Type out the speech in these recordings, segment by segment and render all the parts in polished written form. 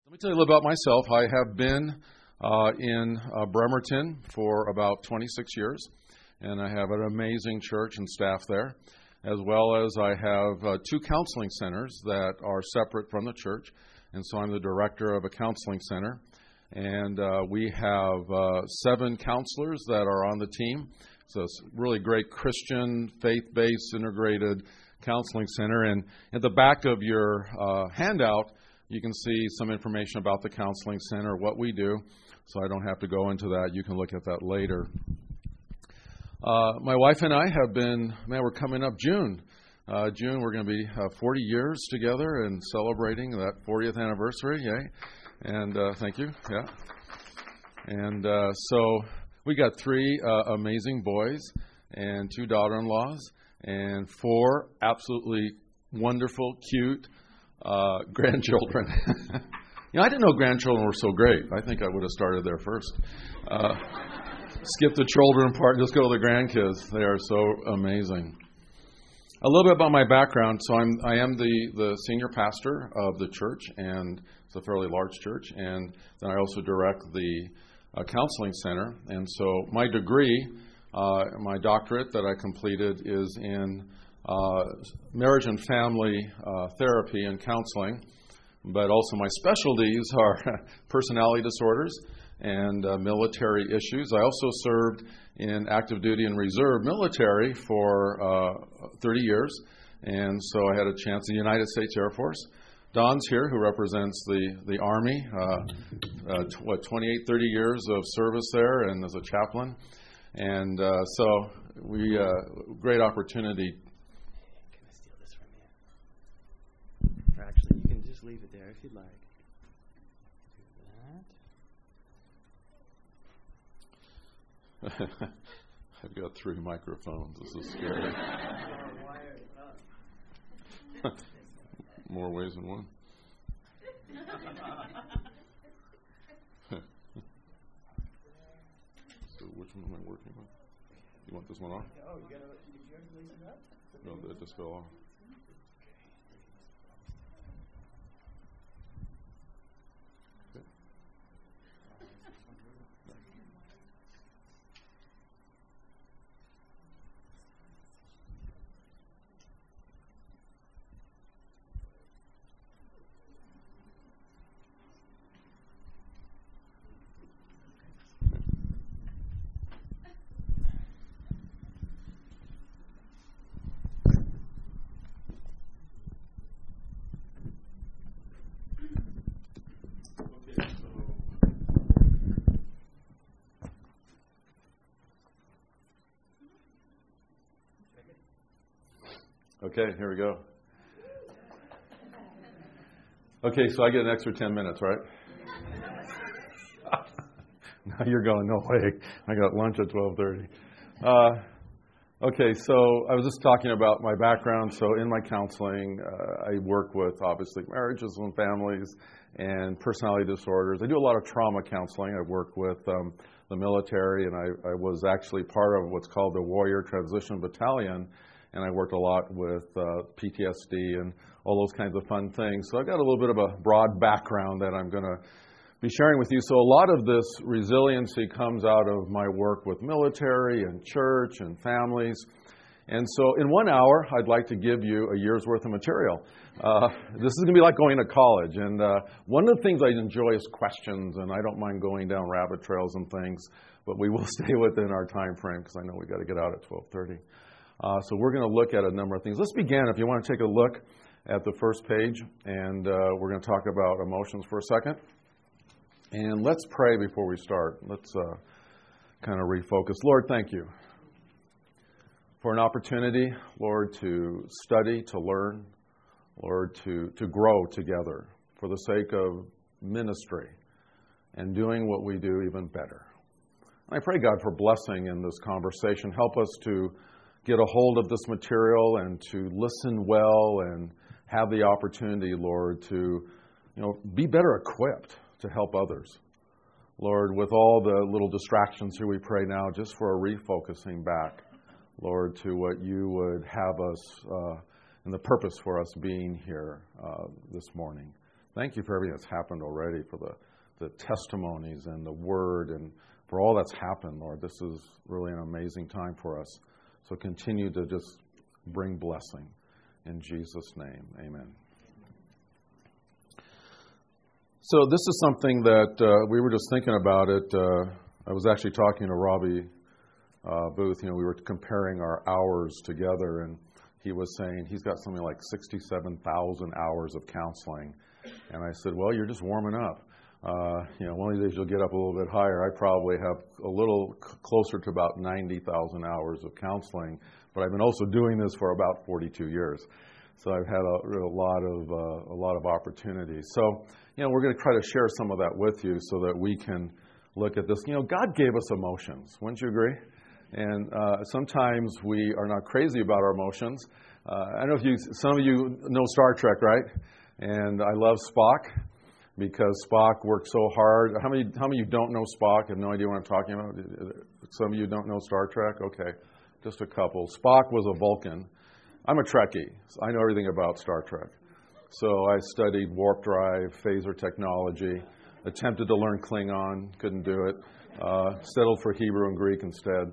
Let me tell you a little about myself. I have been in Bremerton for about 26 years, and I have an amazing church and staff there, as well as I have two counseling centers that are separate from the church, and so I'm the director of a counseling center, and we have 7 counselors that are on the team. So it's a really great Christian, faith-based, integrated counseling center, and at the back of your handout, you can see some information about the counseling center, what we do, so I don't have to go into that. You can look at that later. My wife and I have been, we're coming up June. June, we're going to be 40 years together and celebrating that 40th anniversary. Yay. And thank you. Yeah. And so we got 3 amazing boys and 2 daughter-in-laws and 4 absolutely wonderful, cute grandchildren. I didn't know grandchildren were so great. I think I would have started there first. Skip the children part, just go to the grandkids. They are so amazing. A little bit about my background. So I am the senior pastor of the church, and it's a fairly large church. And then I also direct the counseling center. And so my degree, my doctorate that I completed is in marriage and family therapy and counseling, but also my specialties are personality disorders and military issues. I also served in active duty and reserve military for 30 years, and so I had a chance in the United States Air Force. Don's here, who represents the Army, 28, 30 years of service there and as a chaplain. And so we great opportunity. Actually, you can just leave it there if you'd like. Do that. I've got 3 microphones. This is scary. More ways than one. So which one am I working with? You want this one off? Oh, did you have to loosen it up? No, it just fell off. Okay, here we go. Okay, so I get an extra 10 minutes, right? Now you're going, no way. I got lunch at 12:30. Okay, so I was just talking about my background. So in my counseling, I work with, obviously, marriages and families and personality disorders. I do a lot of trauma counseling. I work with the military, and I was actually part of what's called the Warrior Transition Battalion. And I worked a lot with PTSD and all those kinds of fun things. So I've got a little bit of a broad background that I'm going to be sharing with you. So a lot of this resiliency comes out of my work with military and church and families. And so in 1 hour, I'd like to give you a year's worth of material. This is going to be like going to college. And one of the things I enjoy is questions, and I don't mind going down rabbit trails and things, but we will stay within our time frame because I know we've got to get out at 12:30. So we're going to look at a number of things. Let's begin. If you want to take a look at the first page, and we're going to talk about emotions for a second. And let's pray before we start. Let's kind of refocus. Lord, thank you for an opportunity, Lord, to study, to learn, Lord, to grow together for the sake of ministry and doing what we do even better. And I pray, God, for blessing in this conversation. Help us to get a hold of this material and to listen well and have the opportunity, Lord, to be better equipped to help others. Lord, with all the little distractions here, we pray now just for a refocusing back, Lord, to what you would have us and the purpose for us being here this morning. thank you for everything that's happened already, for the testimonies and the word and for all that's happened, Lord. This is really an amazing time for us. So continue to just bring blessing. In Jesus' name, amen. So this is something that we were just thinking about it. I was actually talking to Robbie Booth. We were comparing our hours together, and he was saying he's got something like 67,000 hours of counseling. And I said, well, you're just warming up. One of these days you'll get up a little bit higher. I probably have a little closer to about 90,000 hours of counseling, but I've been also doing this for about 42 years. So I've had a lot of opportunities. So, we're going to try to share some of that with you so that we can look at this. God gave us emotions. Wouldn't you agree? And sometimes we are not crazy about our emotions. I don't know if some of you know Star Trek, right? And I love Spock because Spock worked so hard. How many of you don't know Spock? Have no idea what I'm talking about? Some of you don't know Star Trek? Okay, just a couple. Spock was a Vulcan. I'm a Trekkie. So I know everything about Star Trek. So I studied warp drive, phaser technology, attempted to learn Klingon, couldn't do it. Settled for Hebrew and Greek instead.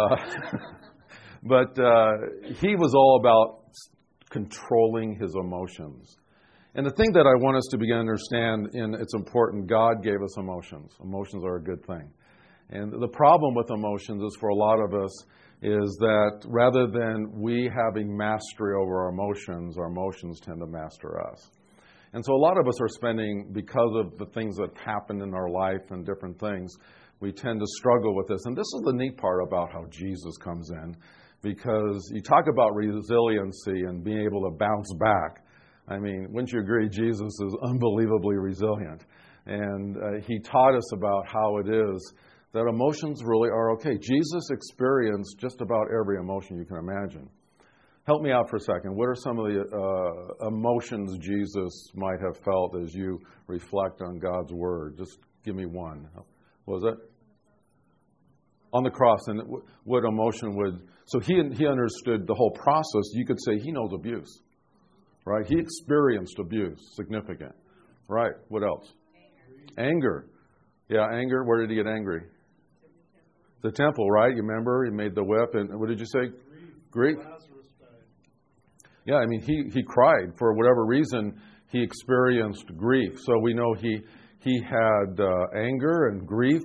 But he was all about controlling his emotions. And the thing that I want us to begin to understand, and it's important, God gave us emotions. Emotions are a good thing. And the problem with emotions is for a lot of us is that rather than we having mastery over our emotions tend to master us. And so a lot of us are spending, because of the things that happen in our life and different things, we tend to struggle with this. And this is the neat part about how Jesus comes in, because you talk about resiliency and being able to bounce back. I mean, wouldn't you agree Jesus is unbelievably resilient? And he taught us about how it is that emotions really are okay. Jesus experienced just about every emotion you can imagine. Help me out for a second. What are some of the emotions Jesus might have felt as you reflect on God's Word? Just give me one. What was it? On the cross. And what emotion would... So he understood the whole process. You could say he knows abuse. Right? He experienced abuse. Significant. Right. What else? Anger. Yeah, anger. Where did he get angry? The temple, right? You remember? He made the whip. And what did you say? Grief. Yeah, I mean, he cried. For whatever reason, he experienced grief. So we know he had anger and grief.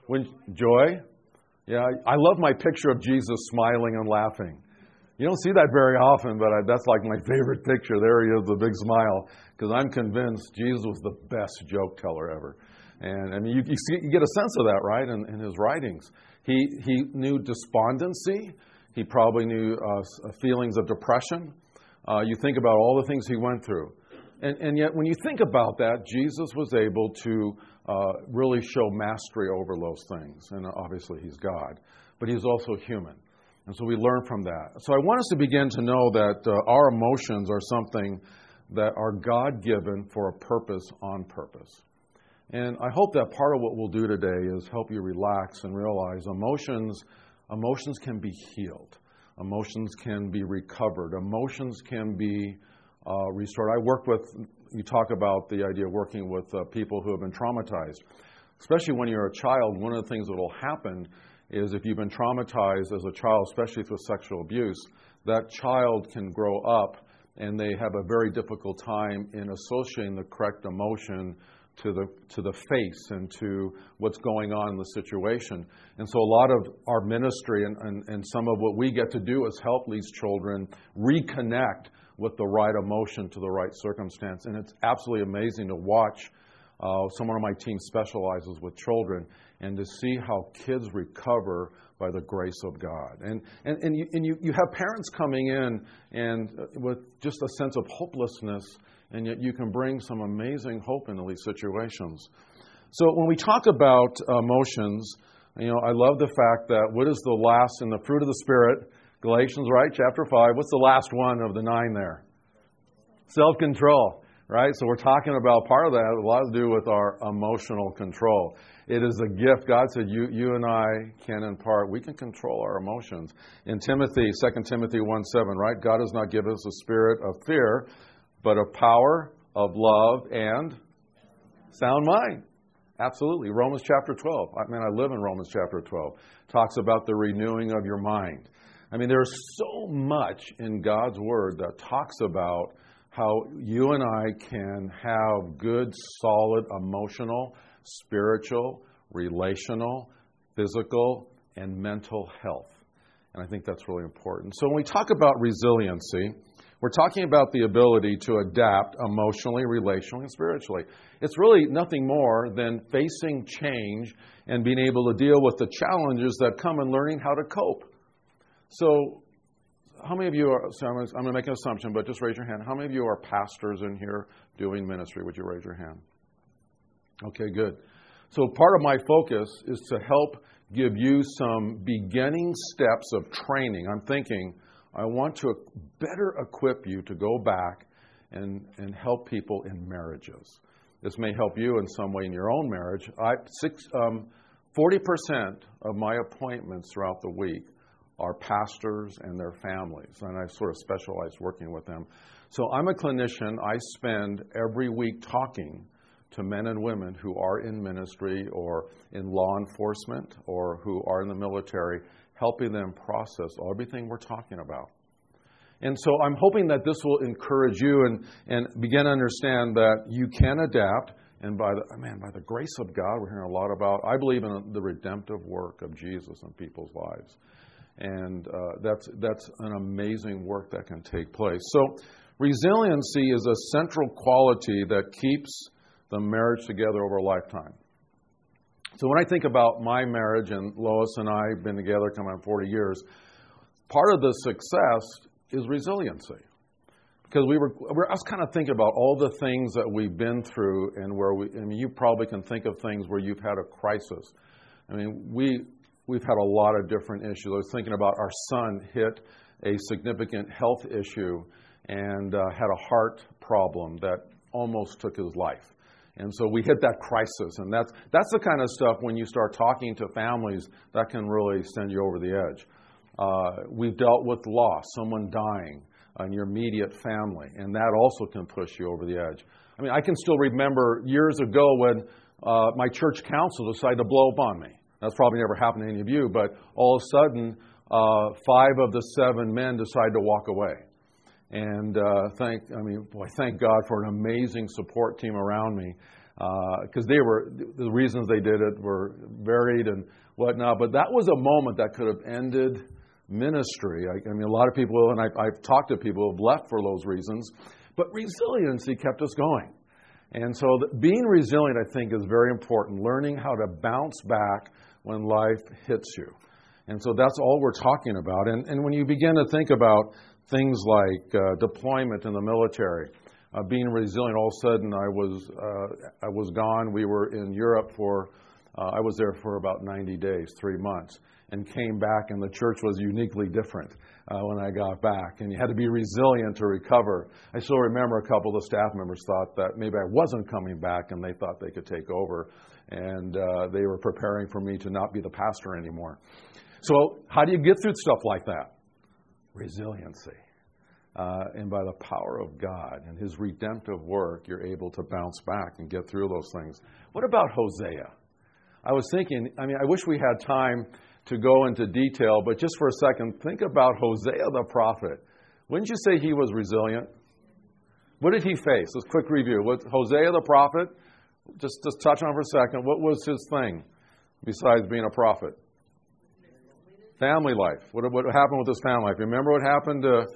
Joy. Yeah, I love my picture of Jesus smiling and laughing. You don't see that very often, but that's like my favorite picture. There he is, the big smile, because I'm convinced Jesus was the best joke teller ever. And I mean, you get a sense of that, right, in his writings. He knew despondency. He probably knew feelings of depression. You think about all the things he went through. And yet, when you think about that, Jesus was able to really show mastery over those things. And obviously, he's God. But he's also human. And so we learn from that. So I want us to begin to know that our emotions are something that are God-given for a purpose on purpose. And I hope that part of what we'll do today is help you relax and realize emotions can be healed. Emotions can be recovered. Emotions can be restored. You talk about the idea of working with people who have been traumatized. Especially when you're a child, one of the things that will happen is if you've been traumatized as a child, especially through sexual abuse, that child can grow up and they have a very difficult time in associating the correct emotion to the face and to what's going on in the situation. And so a lot of our ministry and some of what we get to do is help these children reconnect with the right emotion to the right circumstance. And it's absolutely amazing to watch. Someone on my team specializes with children, and to see how kids recover by the grace of God. And you have parents coming in and with just a sense of hopelessness, and yet you can bring some amazing hope into these situations. So when we talk about emotions, I love the fact that what is the last in the fruit of the Spirit? Galatians, right? Chapter 5. What's the last one of the 9 there? Self-control. Right? So we're talking about part of that, a lot to do with our emotional control. It is a gift. God said you and I can impart. We can control our emotions. In Timothy, 2 Timothy 1:7, right? God has not given us a spirit of fear, but of power, of love, and Sound mind. Absolutely. Romans chapter 12. I live in Romans chapter 12. Talks about the renewing of your mind. I mean, there's so much in God's Word that talks about how you and I can have good, solid, emotional, spiritual, relational, physical, and mental health. And I think that's really important. So when we talk about resiliency, we're talking about the ability to adapt emotionally, relationally, and spiritually. It's really nothing more than facing change and being able to deal with the challenges that come in learning how to cope. So how many of you are, so I'm going to make an assumption, but just raise your hand. How many of you are pastors in here doing ministry? Would you raise your hand? Okay, good. So part of my focus is to help give you some beginning steps of training. I'm thinking I want to better equip you to go back and help people in marriages. This may help you in some way in your own marriage. 40% of my appointments throughout the week are pastors and their families, and I sort of specialize working with them. So I'm a clinician. I spend every week talking to men and women who are in ministry or in law enforcement or who are in the military, helping them process everything we're talking about. And so I'm hoping that this will encourage you and begin to understand that you can adapt. And by the grace of God, we're hearing a lot about, I believe in the redemptive work of Jesus in people's lives. And that's an amazing work that can take place. So resiliency is a central quality that keeps the marriage together over a lifetime. So when I think about my marriage, and Lois and I have been together coming on 40 years, part of the success is resiliency. Because I was kind of thinking about all the things that we've been through and you probably can think of things where you've had a crisis. I mean, we've had a lot of different issues. I was thinking about our son hit a significant health issue and had a heart problem that almost took his life. And so we hit that crisis. And that's the kind of stuff when you start talking to families that can really send you over the edge. We've dealt with loss, someone dying in your immediate family, and that also can push you over the edge. I mean, I can still remember years ago when my church council decided to blow up on me. That's probably never happened to any of you, but all of a sudden, 5 of the 7 men decided to walk away. And thank God for an amazing support team around me, because the reasons they did it were varied and whatnot. But that was a moment that could have ended ministry. I mean, a lot of people, and I've talked to people who have left for those reasons, but resiliency kept us going. And so being resilient, I think, is very important, learning how to bounce back when life hits you. And so that's all we're talking about. And when you begin to think about things like deployment in the military, being resilient, all of a sudden I was gone. We were in Europe I was there for about 90 days, 3 months, and came back, and the church was uniquely different when I got back. And you had to be resilient to recover. I still remember a couple of the staff members thought that maybe I wasn't coming back, and they thought they could take over. And they were preparing for me to not be the pastor anymore. So how do you get through stuff like that? Resiliency. And by the power of God and His redemptive work, you're able to bounce back and get through those things. What about Hosea? I was thinking, I wish we had time to go into detail, but just for a second, think about Hosea the prophet. Wouldn't you say he was resilient? What did he face? Let's quick review. With Hosea the prophet, just touch on for a second. What was his thing besides being a prophet? Family life. What happened with his family life? Remember what happened to...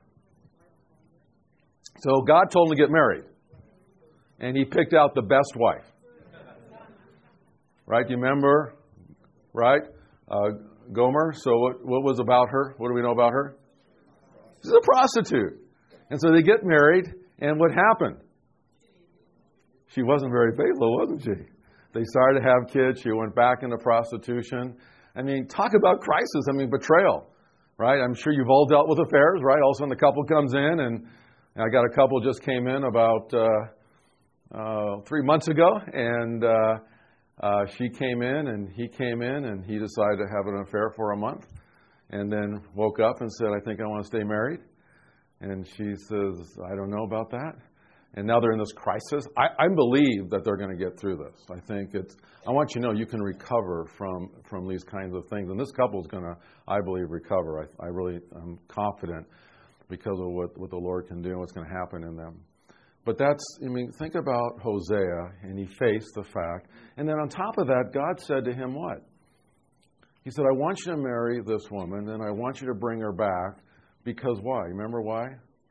So God told him to get married. And he picked out the best wife. Right? Do you remember? Right? Gomer. So what was about her? What do we know about her? She's a prostitute. And so they get married. And what happened? She wasn't very faithful, wasn't she? They started to have kids. She went back into prostitution. Talk about crisis. Betrayal. Right? I'm sure you've all dealt with affairs, right? All of a sudden the couple comes in, and I got a couple just came in about 3 months ago, and she came in, and he came in, and he decided to have an affair for a month, and then woke up and said, I think I want to stay married. And she says, I don't know about that. and now they're in this crisis. I believe that they're going to get through this. I want you to know you can recover from these kinds of things. And this couple is going to, I believe, recover. I really am confident because of what the Lord can do and what's going to happen in them. But think about Hosea, and he faced the fact. And then on top of that, God said to him what? He said, I want you to marry this woman, and I want you to bring her back. Because why? You remember why?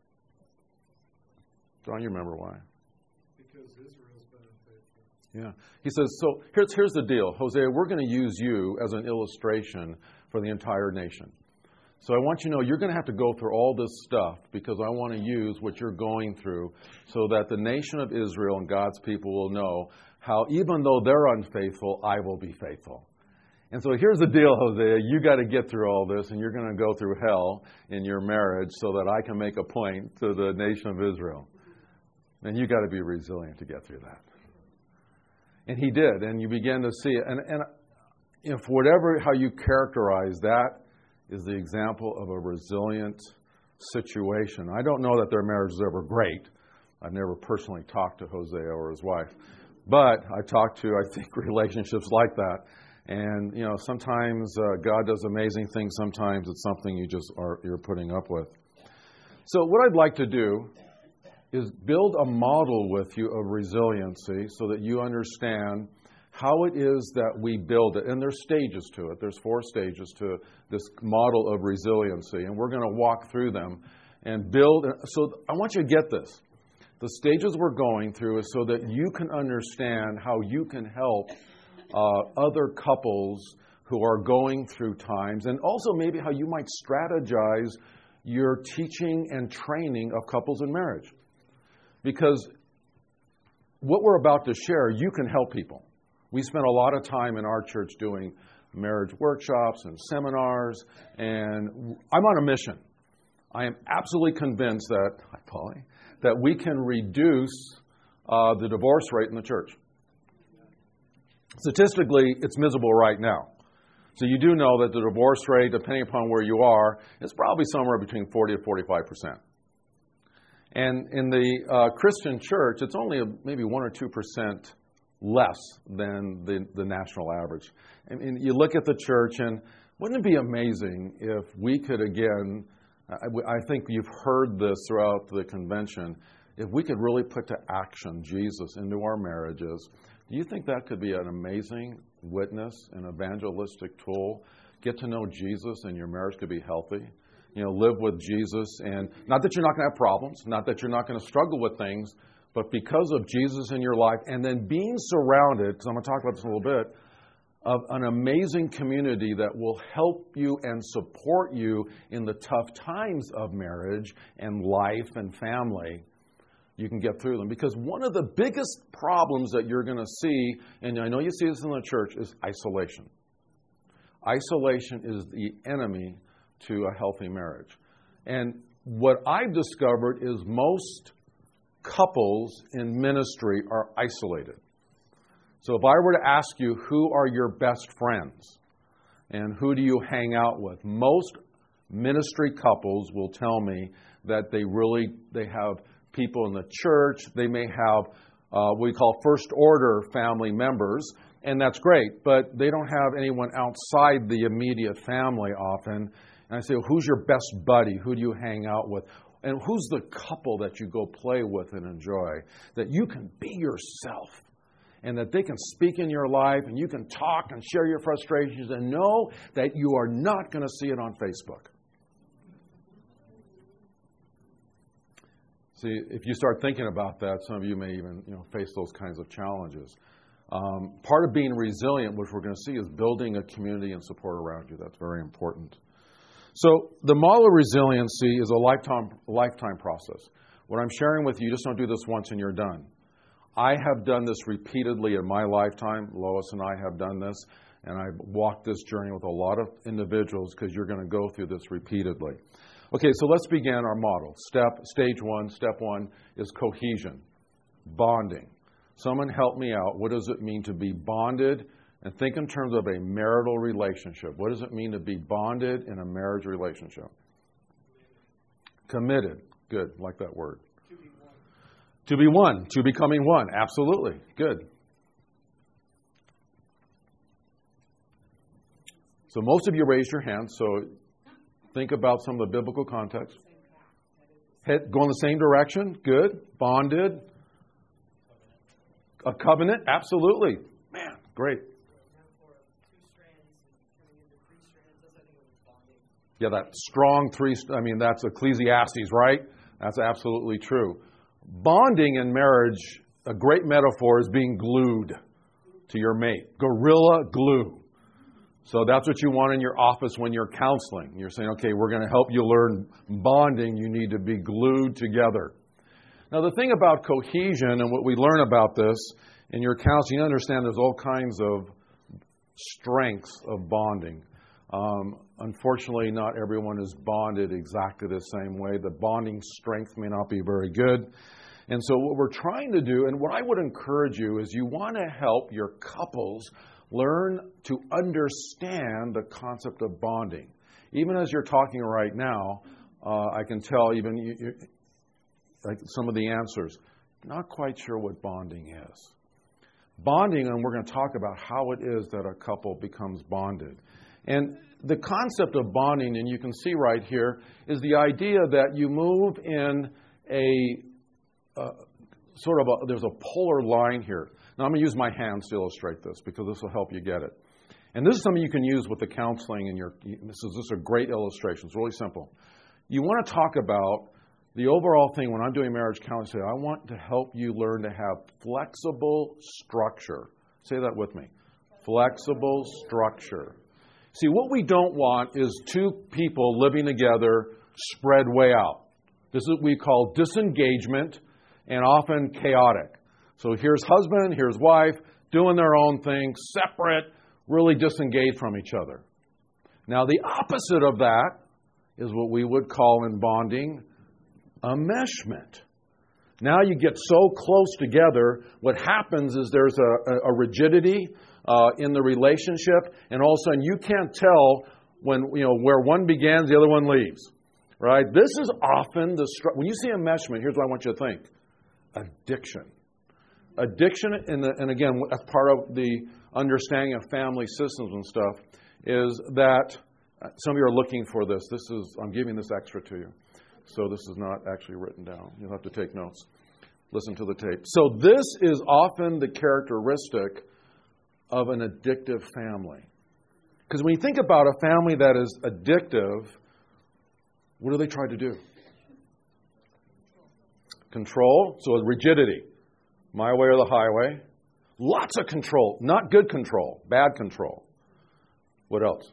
John, you remember why? Because Israel's been unfaithful. Yeah. He says, so here's the deal. Hosea, we're going to use you as an illustration for the entire nation. So I want you to know you're going to have to go through all this stuff because I want to use what you're going through so that the nation of Israel and God's people will know how even though they're unfaithful, I will be faithful. And so here's the deal, Hosea. You got to get through all this, and you're going to go through hell in your marriage so that I can make a point to the nation of Israel. And you got to be resilient to get through that. And he did, and you begin to see it. And if how you characterize that is the example of a resilient situation. I don't know that their marriage is ever great. I've never personally talked to Hosea or his wife. But I talked to, I think, relationships like that. And, sometimes God does amazing things. Sometimes it's something you're putting up with. So what I'd like to do is build a model with you of resiliency so that you understand how it is that we build it. And there's stages to it. There's 4 stages to this model of resiliency. And we're going to walk through them and build. So I want you to get this. The stages we're going through is so that you can understand how you can help other couples who are going through times, and also maybe how you might strategize your teaching and training of couples in marriage. Because what we're about to share, you can help people. We spent a lot of time in our church doing marriage workshops and seminars, and I'm on a mission. I am absolutely convinced that we can reduce the divorce rate in the church. Statistically, it's miserable right now. So you do know that the divorce rate, depending upon where you are, is probably somewhere between 40 to 45%. And in the Christian church, it's only maybe 1 or 2% less than the national average. And you look at the church, and wouldn't it be amazing if we could again, I think you've heard this throughout the convention, if we could really put to action Jesus into our marriages. Do you think that could be an amazing witness, an evangelistic tool? Get to know Jesus and your marriage could be healthy. Live with Jesus. And not that you're not going to have problems, not that you're not going to struggle with things, but because of Jesus in your life and then being surrounded, because I'm going to talk about this in a little bit, of an amazing community that will help you and support you in the tough times of marriage and life and family. You can get through them. Because one of the biggest problems that you're going to see, and I know you see this in the church, is isolation. Isolation is the enemy to a healthy marriage. And what I've discovered is most couples in ministry are isolated. So if I were to ask you, who are your best friends and who do you hang out with? Most ministry couples will tell me that they have people in the church. They may have what we call first order family members, and that's great, but they don't have anyone outside the immediate family often. And I say, well, who's your best buddy? Who do you hang out with? And who's the couple that you go play with and enjoy? That you can be yourself and that they can speak in your life and you can talk and share your frustrations and know that you are not going to see it on Facebook. See, if you start thinking about that, some of you may even face those kinds of challenges. Part of being resilient, which we're going to see, is building a community and support around you. That's very important. So the model of resiliency is a lifetime process. What I'm sharing with you, just don't do this once and you're done. I have done this repeatedly in my lifetime. Lois and I have done this, and I've walked this journey with a lot of individuals because you're going to go through this repeatedly. Okay, so let's begin our model. Stage one, step one is cohesion, bonding. Someone help me out. What does it mean to be bonded? And think in terms of a marital relationship. What does it mean to be bonded in a marriage relationship? Committed. Good. Like that word. To be one, to becoming one. Absolutely. Good. So most of you raised your hands, so think about some of the biblical context. Go in the same direction. Good. Bonded. A covenant. Absolutely. Man, great. Yeah, that strong that's Ecclesiastes, right? That's absolutely true. Bonding in marriage, a great metaphor is being glued to your mate. Gorilla glue. So that's what you want in your office when you're counseling. You're saying, okay, we're going to help you learn bonding. You need to be glued together. Now, the thing about cohesion and what we learn about this in your counseling, you understand there's all kinds of strengths of bonding. Unfortunately, not everyone is bonded exactly the same way. The bonding strength may not be very good. And so what we're trying to do, and what I would encourage you, is you want to help your couples learn to understand the concept of bonding. Even as you're talking right now, I can tell even like some of the answers. Not quite sure what bonding is. Bonding, and we're going to talk about how it is that a couple becomes bonded. And the concept of bonding, and you can see right here, is the idea that you move in there's a polar line here. Now, I'm going to use my hands to illustrate this because this will help you get it. And this is something you can use with the counseling. This is a great illustration. It's really simple. You want to talk about the overall thing when I'm doing marriage counseling. I want to help you learn to have flexible structure. Say that with me. Flexible structure. See, what we don't want is two people living together spread way out. This is what we call disengagement and often chaotic. So here's husband, here's wife, doing their own thing, separate, really disengaged from each other. Now, the opposite of that is what we would call in bonding enmeshment. Now you get so close together, what happens is there's a rigidity in the relationship, and all of a sudden you can't tell where one begins, the other one leaves. Right? This is often when you see enmeshment, here's what I want you to think. Addiction. Addiction, and again, as part of the understanding of family systems and stuff, is that some of you are looking for this. I'm giving this extra to you. So this is not actually written down. You'll have to take notes. Listen to the tape. So this is often the characteristic of an addictive family. Because when you think about a family that is addictive, what do they try to do? Control. So rigidity. My way or the highway. Lots of control. Not good control. Bad control. What else?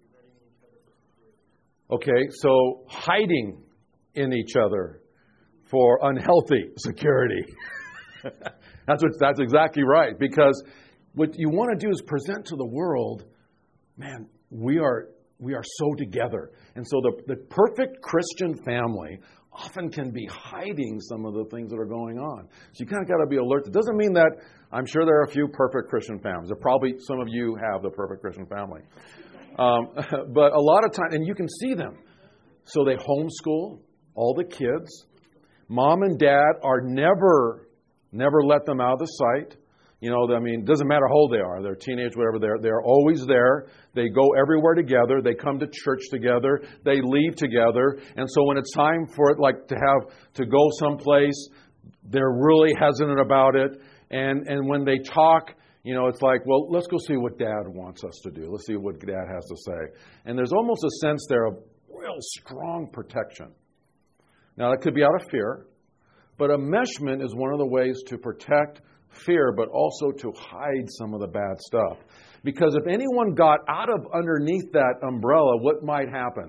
Okay, so hiding in each other for unhealthy security. That's exactly right. Because what you want to do is present to the world, man, we are so together. And so the perfect Christian family often can be hiding some of the things that are going on. So you kind of got to be alert. It doesn't mean that I'm sure there are a few perfect Christian families. There probably some of you have the perfect Christian family. But a lot of times, and you can see them. So they homeschool all the kids. Mom and dad are never let them out of the sight. It doesn't matter how old they are. They're teenage, whatever. They're always there. They go everywhere together. They come to church together. They leave together. And so when it's time for it, to go someplace, they're really hesitant about it. And when they talk, it's like, well, let's go see what Dad wants us to do. Let's see what Dad has to say. And there's almost a sense there of real strong protection. Now, that could be out of fear, but enmeshment is one of the ways to protect fear, but also to hide some of the bad stuff. Because if anyone got out of underneath that umbrella, what might happen?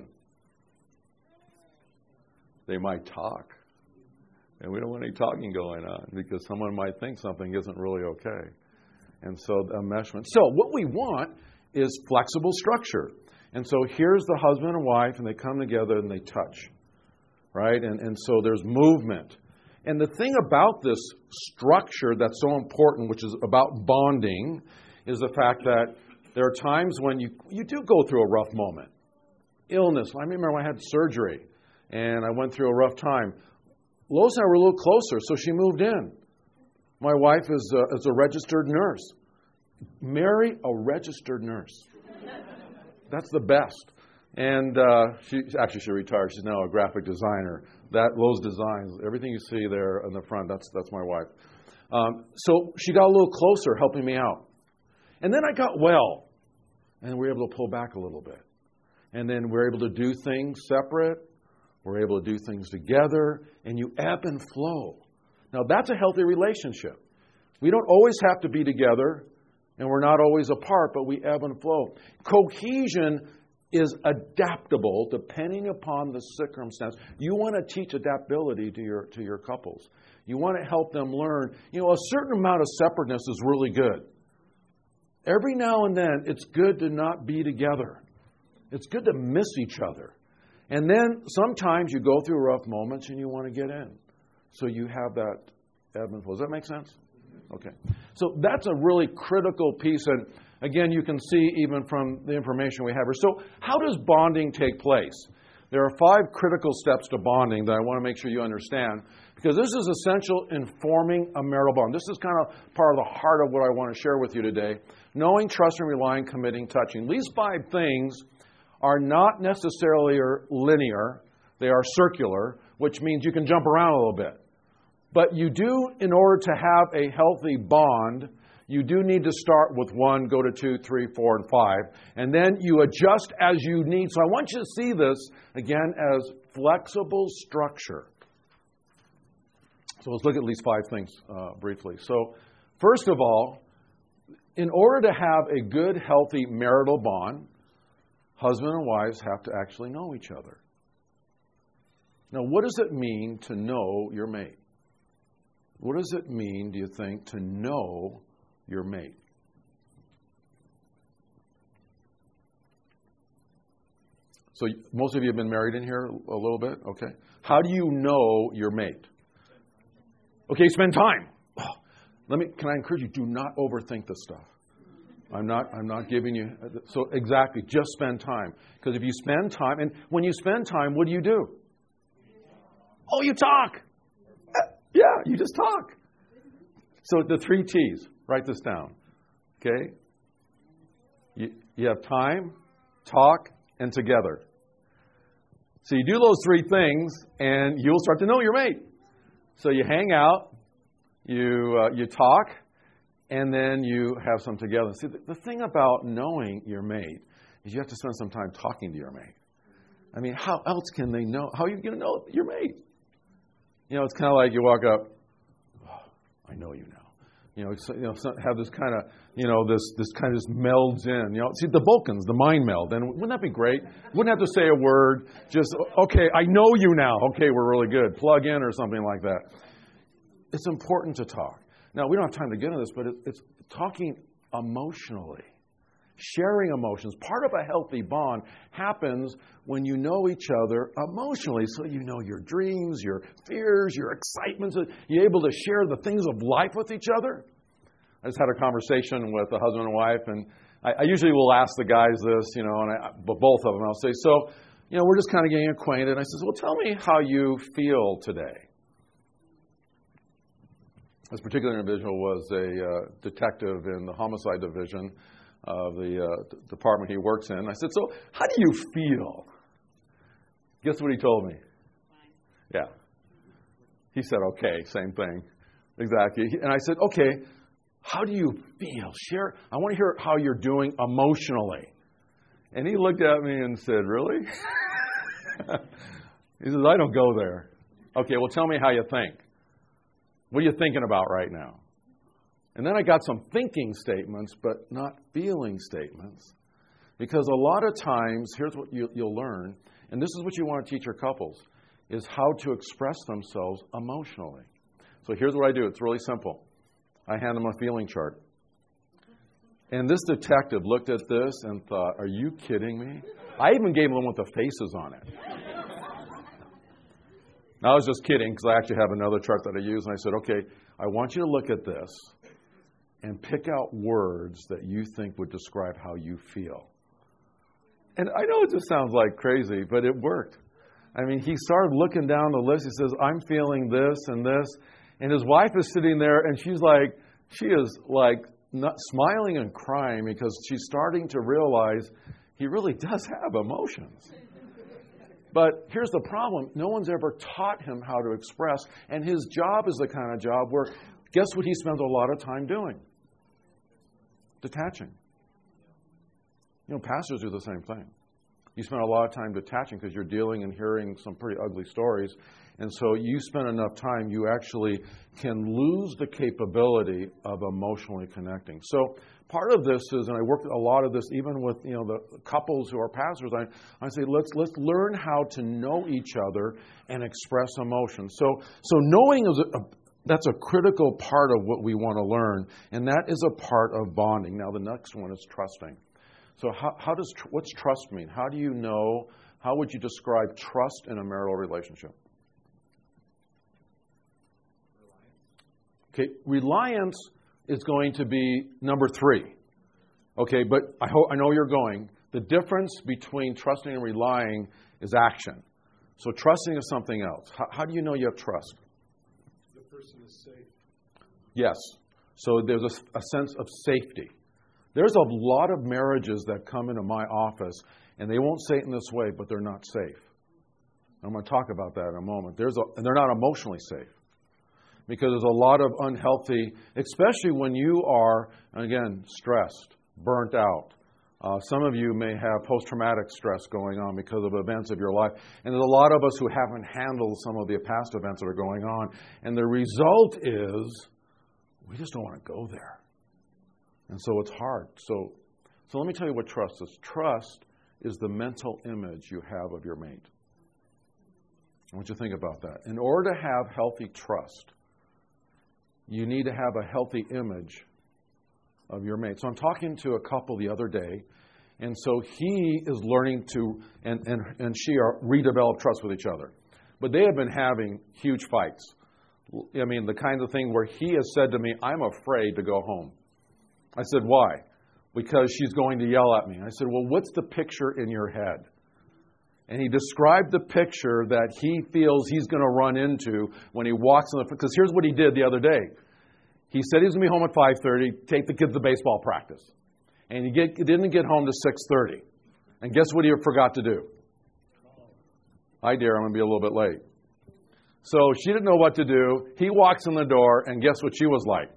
They might talk. And we don't want any talking going on because someone might think something isn't really okay. And so enmeshment. So what we want is flexible structure. And so here's the husband and wife, and they come together and they touch. Right? And so there's movement. And the thing about this structure that's so important, which is about bonding, is the fact that there are times when you do go through a rough moment. Illness. I remember when I had surgery and I went through a rough time. Lois and I were a little closer, so she moved in. My wife is a registered nurse. Marry a registered nurse. That's the best. And she retired. She's now a graphic designer. Lowe's Designs, everything you see there in the front, that's my wife. So she got a little closer, helping me out. And then I got well, and we were able to pull back a little bit. And then we're able to do things separate. We're able to do things together, and you ebb and flow. Now, that's a healthy relationship. We don't always have to be together, and we're not always apart, but we ebb and flow. Cohesion is adaptable depending upon the circumstance. You want to teach adaptability to your couples. You want to help them learn. A certain amount of separateness is really good. Every now and then, it's good to not be together. It's good to miss each other. And then sometimes you go through rough moments and you want to get in. So you have that ebb and flow. Does that make sense? Okay. So that's a really critical piece. And again, you can see even from the information we have here. So how does bonding take place? There are 5 critical steps to bonding that I want to make sure you understand, because this is essential in forming a marital bond. This is kind of part of the heart of what I want to share with you today. Knowing, trusting, relying, committing, touching. These 5 things are not necessarily linear. They are circular, which means you can jump around a little bit. But you do, in order to have a healthy bond, you do need to start with 1, go to 2, 3, 4, and 5. And then you adjust as you need. So I want you to see this, again, as flexible structure. So let's look at these 5 things briefly. So first of all, in order to have a good, healthy marital bond, husband and wives have to actually know each other. Now, what does it mean to know your mate? What does it mean, do you think, to know your mate? So most of you have been married in here a little bit, okay? How do you know your mate? Okay, spend time. Can I encourage you, do not overthink this stuff. I'm not giving you, so exactly, just spend time. Because if you spend time, and when you spend time, what do? Oh, you talk. Yeah, you just talk. So the 3 T's, write this down. Okay? You have time, talk, and together. So you do those 3 things, and you'll start to know your mate. So you hang out, you talk, and then you have some together. See, the thing about knowing your mate is you have to spend some time talking to your mate. I mean, how else can they know? How are you going to know your mate? It's kind of like you walk up, oh, I know you now. Have this kind of, this kind of just melds in. See, the Vulcans, the mind meld. And wouldn't that be great? Wouldn't have to say a word. Just, okay, I know you now. Okay, we're really good. Plug in or something like that. It's important to talk. Now, we don't have time to get into this, but it's talking emotionally. Sharing emotions. Part of a healthy bond happens when you know each other emotionally. So you know your dreams, your fears, your excitements. You're able to share the things of life with each other. I just had a conversation with a husband and wife, and I usually will ask the guys this, but both of them. I'll say, so, we're just kind of getting acquainted. And I says, well, tell me how you feel today. This particular individual was a detective in the homicide division of the department he works in. I said, so how do you feel? Guess what he told me? Fine. Yeah. He said, okay, same thing. Exactly. And I said, okay, how do you feel? Share. I want to hear how you're doing emotionally. And he looked at me and said, really? He says, I don't go there. Okay, well, tell me how you think. What are you thinking about right now? And then I got some thinking statements, but not feeling statements. Because a lot of times, here's what you'll learn, and this is what you want to teach your couples, is how to express themselves emotionally. So here's what I do. It's really simple. I hand them a feeling chart. And this detective looked at this and thought, are you kidding me? I even gave them with the faces on it. Now, I was just kidding because I actually have another chart that I use. And I said, okay, I want you to look at this and pick out words that you think would describe how you feel. And I know it just sounds like crazy, but it worked. I mean, he started looking down the list. He says, I'm feeling this and this. And his wife is sitting there, and she is like not smiling and crying because she's starting to realize he really does have emotions. But here's the problem. No one's ever taught him how to express. And his job is the kind of job where, guess what he spends a lot of time doing? Detaching. You know, pastors do the same thing. You spend a lot of time detaching because you're dealing and hearing some pretty ugly stories. And so you spend enough time, you actually can lose the capability of emotionally connecting. So part of this is, and I work a lot of this even with the couples who are pastors, I say, let's learn how to know each other and express emotion. So knowing that's a critical part of what we want to learn, and that is a part of bonding. Now the next one is trusting. So what's trust mean? How do you know, how would you describe trust in a marital relationship? Okay, reliance is going to be number 3. Okay, but I know you're going. The difference between trusting and relying is action. So trusting is something else. How do you know you have trust? The person is safe. Yes. So there's a sense of safety. There's a lot of marriages that come into my office, and they won't say it in this way, but they're not safe. I'm going to talk about that in a moment. And they're not emotionally safe. Because there's a lot of unhealthy, especially when you are, again, stressed, burnt out. Some of you may have post-traumatic stress going on because of events of your life. And there's a lot of us who haven't handled some of the past events that are going on. And the result is we just don't want to go there. And so it's hard. So let me tell you what trust is. Trust is the mental image you have of your mate. I want you to think about that. In order to have healthy trust, you need to have a healthy image of your mate. So I'm talking to a couple the other day, and so he is learning to, and she are redevelop trust with each other. But they have been having huge fights. I mean, the kind of thing where he has said to me, I'm afraid to go home. I said, why? Because she's going to yell at me. I said, well, what's the picture in your head? And he described the picture that he feels he's going to run into when he walks in because here's what he did the other day. He said he was going to be home at 5:30, take the kids to baseball practice. And he didn't get home to 6:30. And guess what he forgot to do? Hi, dear, I'm going to be a little bit late. So she didn't know what to do. He walks in the door, and guess what she was like?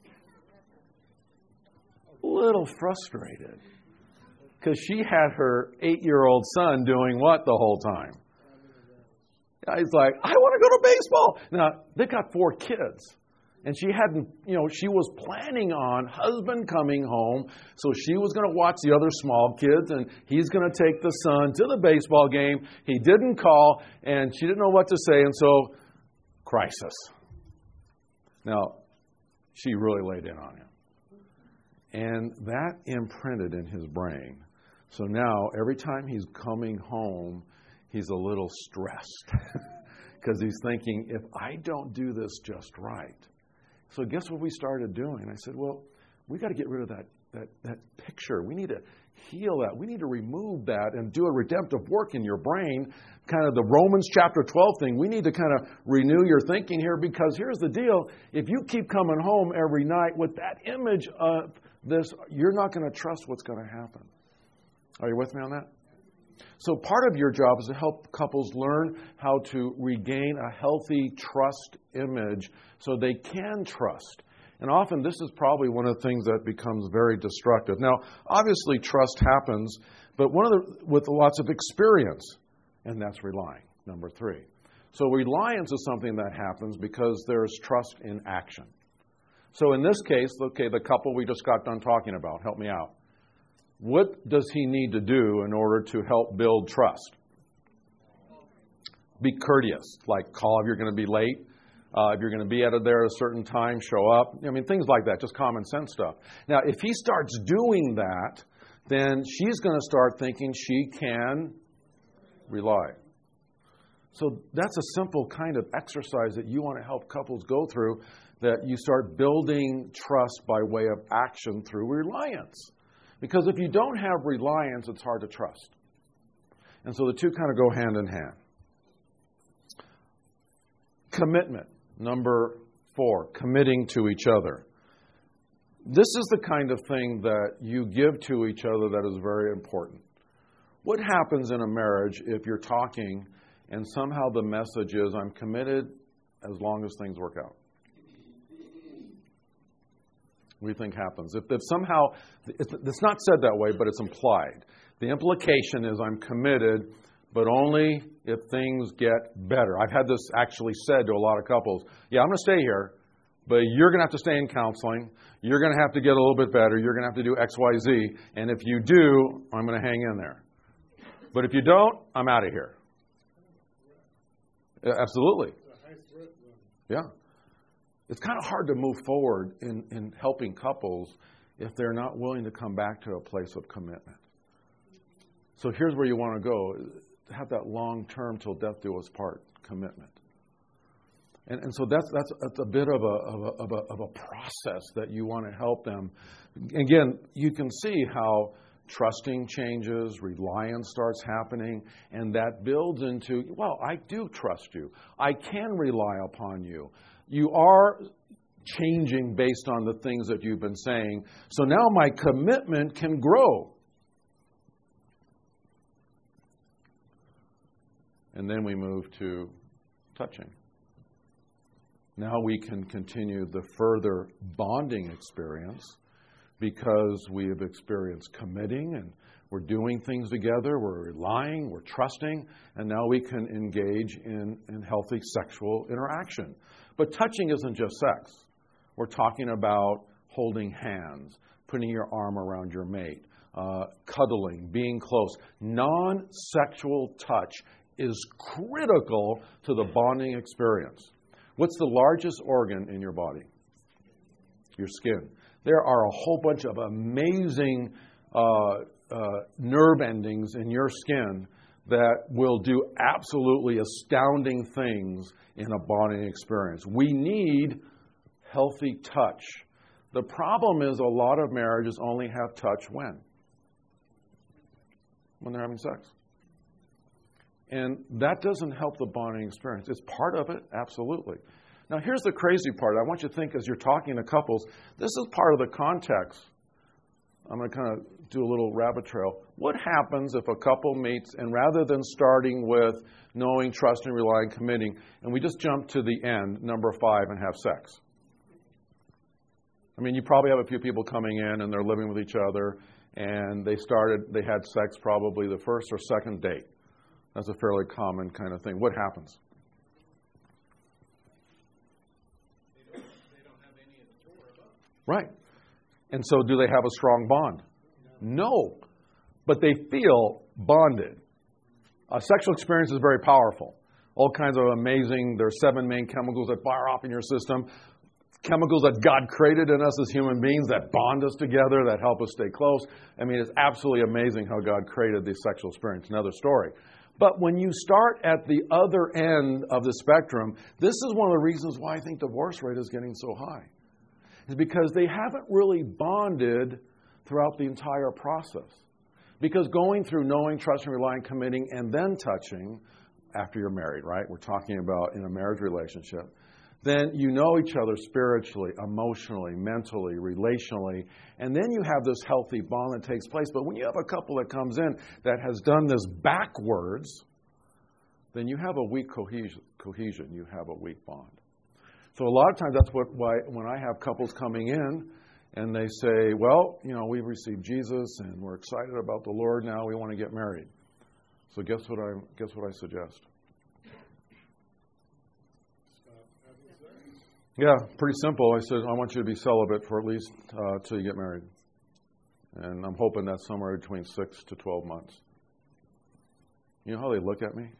A little frustrated. Because she had her 8-year-old son doing what the whole time? He's like, I want to go to baseball. Now, they've got 4 kids. And she hadn't, she was planning on husband coming home. So she was going to watch the other small kids, and he's going to take the son to the baseball game. He didn't call, and she didn't know what to say. And so, crisis. Now, she really laid in on him. And that imprinted in his brain. So now, every time he's coming home, he's a little stressed because he's thinking, if I don't do this just right. So guess what we started doing? I said, well, we got to get rid of that picture. We need to heal that. We need to remove that and do a redemptive work in your brain, kind of the Romans chapter 12 thing. We need to kind of renew your thinking here because here's the deal. If you keep coming home every night with that image of this, you're not going to trust what's going to happen. Are you with me on that? So part of your job is to help couples learn how to regain a healthy trust image so they can trust. And often this is probably one of the things that becomes very destructive. Now, obviously trust happens, but with lots of experience, and that's relying, number 3. So reliance is something that happens because there's trust in action. So in this case, okay, the couple we just got done talking about, help me out. What does he need to do in order to help build trust? Be courteous, like call if you're going to be late. If you're going to be out of there at a certain time, show up. I mean, things like that, just common sense stuff. Now, if he starts doing that, then she's going to start thinking she can rely. So that's a simple kind of exercise that you want to help couples go through, that you start building trust by way of action through reliance. Because if you don't have reliance, it's hard to trust. And so the two kind of go hand in hand. Commitment. Number 4, committing to each other. This is the kind of thing that you give to each other that is very important. What happens in a marriage if you're talking and somehow the message is, I'm committed as long as things work out? What do you think happens? If somehow, it's not said that way, but it's implied. The implication is I'm committed, but only if things get better. I've had this actually said to a lot of couples. Yeah, I'm going to stay here, but you're going to have to stay in counseling. You're going to have to get a little bit better. You're going to have to do X, Y, Z. And if you do, I'm going to hang in there. But if you don't, I'm out of here. Absolutely. Yeah. It's kind of hard to move forward in helping couples if they're not willing to come back to a place of commitment. So here's where you want to go. Have that long-term till death do us part commitment. And so that's a bit of a process that you want to help them. Again, you can see how trusting changes, reliance starts happening, and that builds into, well, I do trust you. I can rely upon you. You are changing based on the things that you've been saying. So now my commitment can grow. And then we move to touching. Now we can continue the further bonding experience because we have experienced committing and we're doing things together, we're relying, we're trusting, and now we can engage in healthy sexual interaction. But touching isn't just sex. We're talking about holding hands, putting your arm around your mate, cuddling, being close. Non-sexual touch is critical to the bonding experience. What's the largest organ in your body? Your skin. There are a whole bunch of amazing nerve endings in your skin that will do absolutely astounding things in a bonding experience. We need healthy touch. The problem is a lot of marriages only have touch when? When they're having sex. And that doesn't help the bonding experience. It's part of it, absolutely. Now, here's the crazy part. I want you to think as you're talking to couples, this is part of the context. I'm going to kind of do a little rabbit trail. What happens if a couple meets and rather than starting with knowing, trusting, relying, committing, and we just jump to the end, number 5, and have sex? I mean, you probably have a few people coming in and they're living with each other and they had sex probably the first or second date. That's a fairly common kind of thing. What happens? They don't have any of the 4 of us. Right. And so do they have a strong bond? No. But they feel bonded. A sexual experience is very powerful. All kinds of amazing, there's 7 main chemicals that fire off in your system. Chemicals that God created in us as human beings that bond us together, that help us stay close. I mean, it's absolutely amazing how God created the sexual experience. Another story. But when you start at the other end of the spectrum, this is one of the reasons why I think divorce rate is getting so high. Is because they haven't really bonded throughout the entire process. Because going through knowing, trusting, relying, committing, and then touching, after you're married, right? We're talking about in a marriage relationship. Then you know each other spiritually, emotionally, mentally, relationally, and then you have this healthy bond that takes place. But when you have a couple that comes in that has done this backwards, then you have a weak cohesion. You have a weak bond. So a lot of times that's why when I have couples coming in and they say, well, you know, we've received Jesus and we're excited about the Lord now, we want to get married. So guess what I suggest? Yeah, pretty simple. I said, I want you to be celibate for at least till you get married. And I'm hoping that's somewhere between 6 to 12 months. You know how they look at me?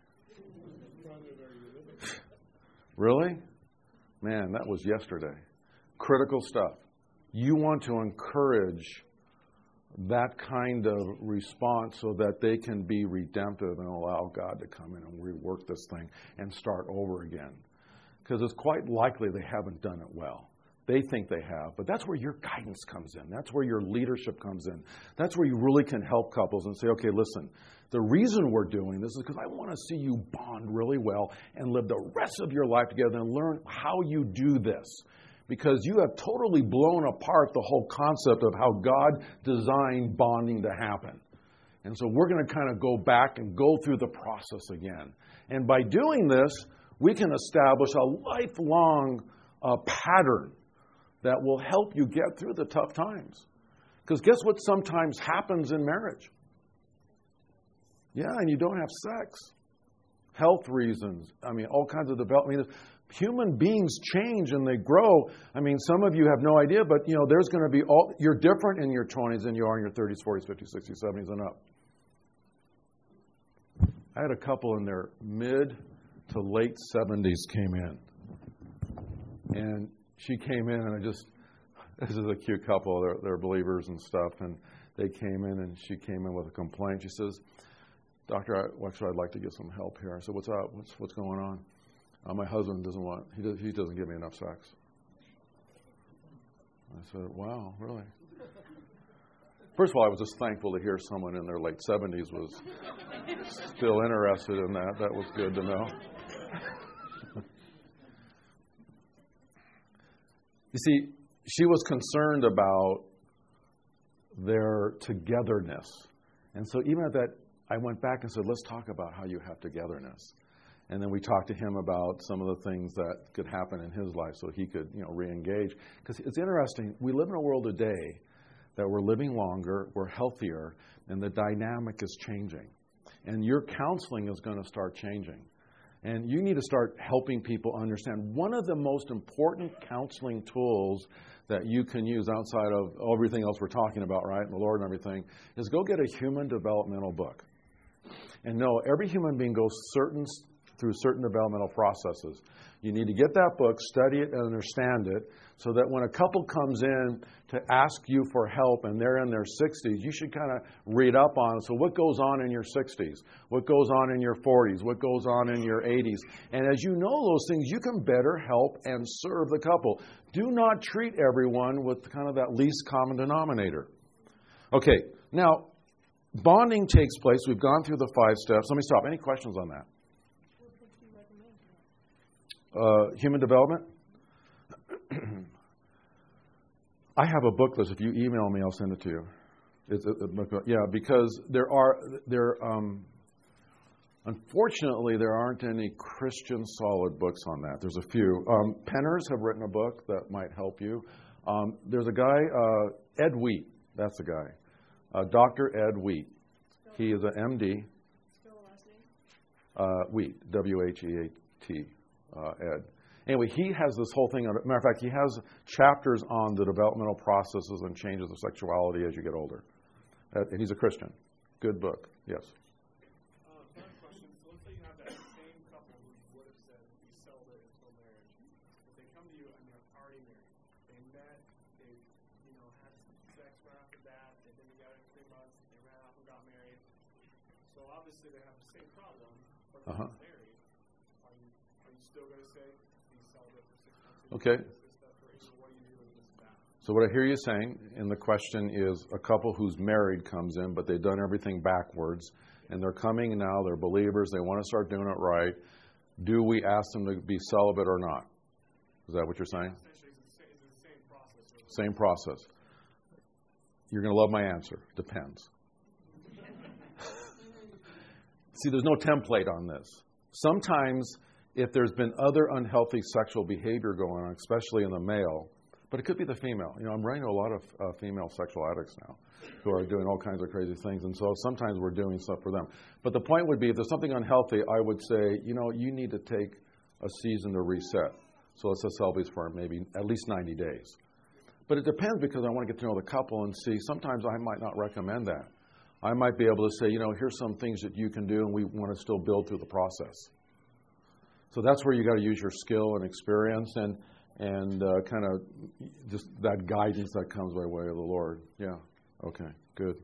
Really? Man, that was yesterday. Critical stuff. You want to encourage that kind of response so that they can be redemptive and allow God to come in and rework this thing and start over again. Because it's quite likely they haven't done it well. they think they have. But that's where your guidance comes in. That's where your leadership comes in. That's where you really can help couples and say, okay, listen, the reason we're doing this is because I want to see you bond really well and live the rest of your life together and learn how you do this. Because you have totally blown apart the whole concept of how God designed bonding to happen. And so we're going to kind of go back and go through the process again. And by doing this, we can establish a lifelong pattern that will help you get through the tough times. Because guess what sometimes happens in marriage? Yeah, and you don't have sex. Health reasons. I mean, all kinds of development. Human beings change and they grow. I mean, some of you have no idea, but there's going to be you're different in your 20s than you are in your 30s, 40s, 50s, 60s, 70s, and up. I had a couple in their mid to late 70s came in. And she came in, and this is a cute couple. They're believers and stuff. And they came in, and she came in with a complaint. She says, Doctor, I'd like to get some help here. I said, what's up? What's going on? My husband he doesn't give me enough sex. I said, wow, really? First of all, I was just thankful to hear someone in their late 70s was still interested in that. That was good to know. You see, she was concerned about their togetherness. And so even at that, I went back and said, let's talk about how you have togetherness. And then we talked to him about some of the things that could happen in his life so he could, re-engage. Because it's interesting, we live in a world today that we're living longer, we're healthier, and the dynamic is changing. And your counseling is going to start changing. And you need to start helping people understand. One of the most important counseling tools that you can use outside of everything else we're talking about, right, and the Lord and everything, is go get a human developmental book. And know every human being goes through certain developmental processes. You need to get that book, study it, and understand it, so that when a couple comes in to ask you for help and they're in their 60s, you should kind of read up on it. So what goes on in your 60s? What goes on in your 40s? What goes on in your 80s? And as you know those things, you can better help and serve the couple. Do not treat everyone with kind of that least common denominator. Okay, now, bonding takes place. We've gone through the 5 steps. Let me stop. Any questions on that? Human development? I have a book list. If you email me, I'll send it to you. Because unfortunately, there aren't any Christian solid books on that. There's a few. Penners have written a book that might help you. There's a guy, Ed Wheat. That's the guy. Dr. Ed Wheat. He is an MD. Spell the last name? Wheat. W-H-E-A-T. Ed. Anyway, he has this whole thing. Matter of fact, he has chapters on the developmental processes and changes of sexuality as you get older. And he's a Christian. Good book. Yes. Third question. So let's say you have that same couple who would have said be celibate until marriage. But they come to you and they're already married. They met, they had sex right after that, they've been together 3 months, they ran off and got married. So obviously they have the same problem, but they're not married. Are you still going to say be celibate for 6 months? Okay. What do you do with that? So what I hear you saying, and the question is, a couple who's married comes in, but they've done everything backwards, and they're coming now, they're believers, they want to start doing it right. Do we ask them to be celibate or not? Is that what you're saying? Essentially, it's the same process. Same process. You're going to love my answer. Depends. See, there's no template on this. Sometimes, if there's been other unhealthy sexual behavior going on, especially in the male, but it could be the female. I'm running a lot of female sexual addicts now who are doing all kinds of crazy things, and so sometimes we're doing stuff for them. But the point would be, if there's something unhealthy, I would say, you need to take a season to reset. So let's just selfies for maybe at least 90 days. But it depends, because I want to get to know the couple and see. Sometimes I might not recommend that. I might be able to say, here's some things that you can do, and we want to still build through the process. So that's where you got to use your skill and experience and kind of just that guidance that comes by way of the Lord. Yeah. Okay. Good.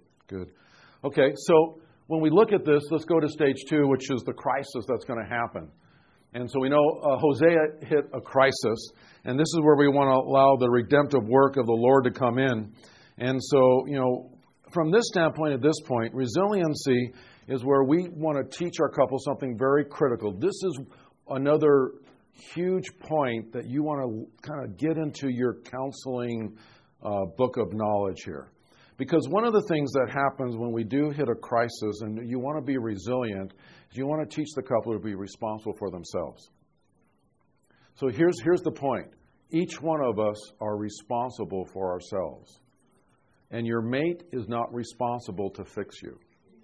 Okay. So when we look at this, let's go to stage 2, which is the crisis that's going to happen. And so we know Hosea hit a crisis, and this is where we want to allow the redemptive work of the Lord to come in. And so, from this standpoint, at this point, resiliency is where we want to teach our couple something very critical. This is another huge point that you want to kind of get into your counseling book of knowledge here. Because one of the things that happens when we do hit a crisis and you want to be resilient is you want to teach the couple to be responsible for themselves. So here's the point. Each one of us are responsible for ourselves. And your mate is not responsible to fix you.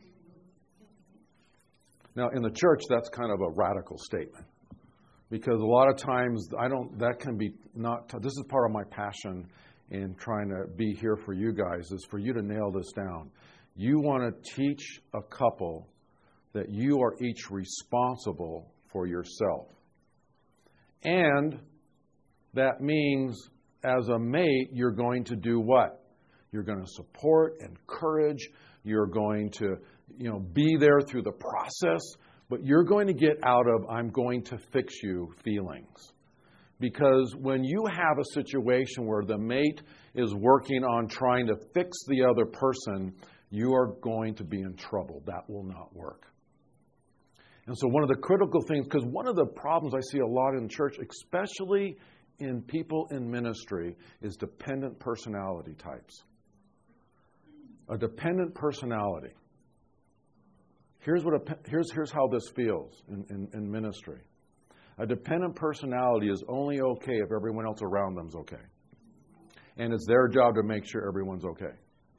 Now, in the church, that's kind of a radical statement. Because a lot of times, this is part of my passion in trying to be here for you guys, is for you to nail this down. You want to teach a couple that you are each responsible for yourself. And that means, as a mate, you're going to do what? You're going to support, encourage, you're going to, be there through the process, but you're going to get out of, I'm going to fix you feelings. Because when you have a situation where the mate is working on trying to fix the other person, you are going to be in trouble. That will not work. And so one of the critical things, because one of the problems I see a lot in church, especially in people in ministry, is dependent personality types. A dependent personality. Here's how this feels in ministry. A dependent personality is only okay if everyone else around them is okay. And it's their job to make sure everyone's okay.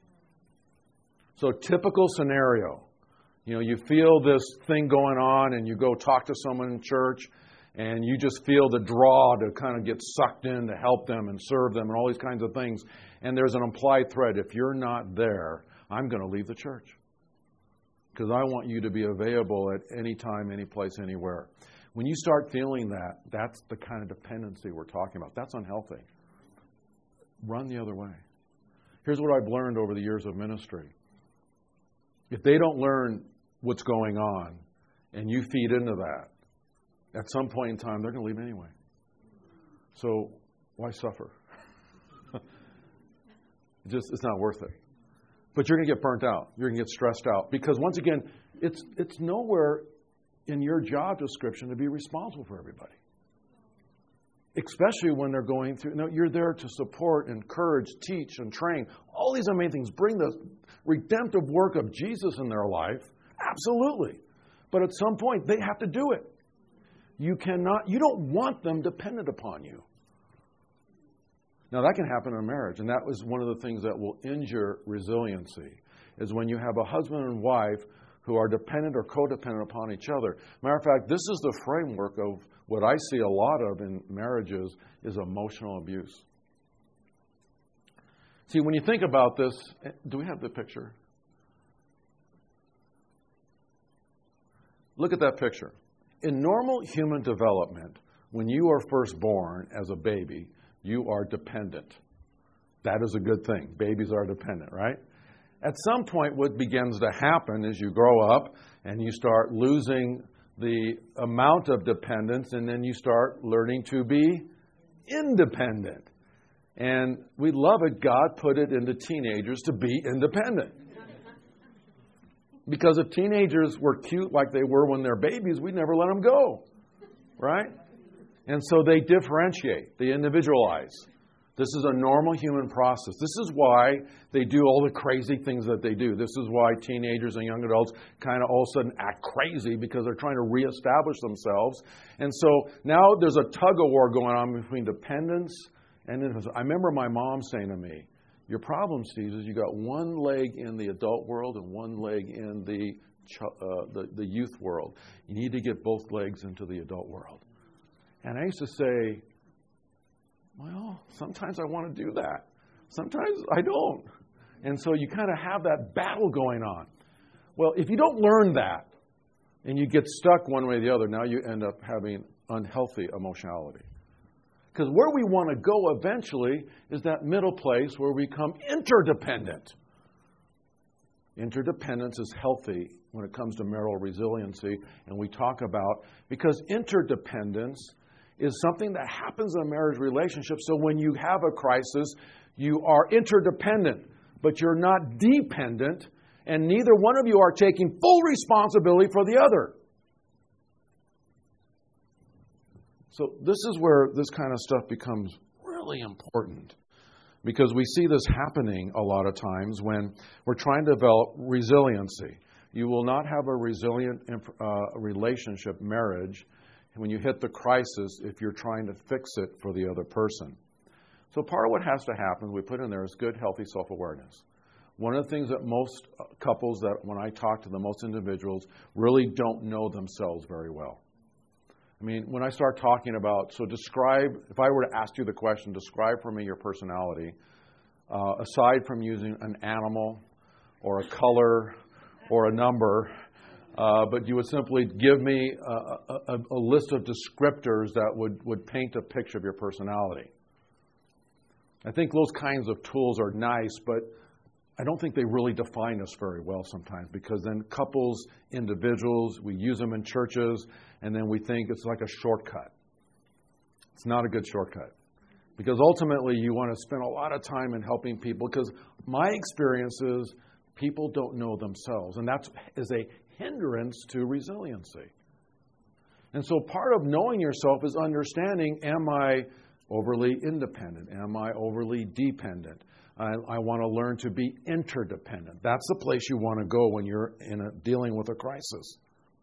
So typical scenario, you feel this thing going on and you go talk to someone in church and you just feel the draw to kind of get sucked in to help them and serve them and all these kinds of things. And there's an implied threat. If you're not there, I'm going to leave the church. Because I want you to be available at any time, any place, anywhere. When you start feeling that, that's the kind of dependency we're talking about. That's unhealthy. Run the other way. Here's what I've learned over the years of ministry. If they don't learn what's going on and you feed into that, at some point in time, they're going to leave anyway. So why suffer? It's not worth it. But you're going to get burnt out. You're going to get stressed out. Because once again, it's nowhere in your job description to be responsible for everybody. Especially when they're going through. You're there to support, encourage, teach, and train. All these amazing things. Bring the redemptive work of Jesus in their life. Absolutely. But at some point, they have to do it. You don't want them dependent upon you. Now, that can happen in a marriage, and that was one of the things that will injure resiliency, is when you have a husband and wife who are dependent or codependent upon each other. Matter of fact, this is the framework of what I see a lot of in marriages is emotional abuse. See, when you think about this, do we have the picture? Look at that picture. In normal human development, when you are first born as a baby, you are dependent. That is a good thing. Babies are dependent, right? At some point, what begins to happen is you grow up and you start losing the amount of dependence, and then you start learning to be independent. And we love it. God put it into teenagers to be independent. Because if teenagers were cute like they were when they're babies, we'd never let them go, right? And so they differentiate, they individualize. This is a normal human process. This is why they do all the crazy things that they do. This is why teenagers and young adults kind of all of a sudden act crazy because they're trying to reestablish themselves. And so now there's a tug-of-war going on between dependence and independence. I remember my mom saying to me, your problem, Steve, is you got one leg in the adult world and one leg in the youth world. You need to get both legs into the adult world. And I used to say, well, sometimes I want to do that. Sometimes I don't. And so you kind of have that battle going on. Well, if you don't learn that and you get stuck one way or the other, now you end up having unhealthy emotionality. Because where we want to go eventually is that middle place where we become interdependent. Interdependence is healthy when it comes to marital resiliency, and we talk about, because interdependence is something that happens in a marriage relationship. So when you have a crisis, you are interdependent, but you're not dependent, and neither one of you are taking full responsibility for the other. So this is where this kind of stuff becomes really important, because we see this happening a lot of times when we're trying to develop resiliency. You will not have a resilient relationship, marriage, when you hit the crisis if you're trying to fix it for the other person. So part of what has to happen, we put in there, is good, healthy self-awareness. One of the things that most couples, that when I talk to them, most individuals, really don't know themselves very well. I mean, when I start talking about, so describe, if I were to ask you the question, describe for me your personality, aside from using an animal or a color or a number, but you would simply give me a list of descriptors that would paint a picture of your personality. I think those kinds of tools are nice, but I don't think they really define us very well sometimes, because then couples, individuals, we use them in churches, and then we think it's like a shortcut. It's not a good shortcut, because ultimately you want to spend a lot of time in helping people, because my experience is people don't know themselves, and that is a hindrance to resiliency. And so part of knowing yourself is understanding, am I overly independent? Am I overly dependent? I want to learn to be interdependent. That's the place you want to go when you're dealing with a crisis.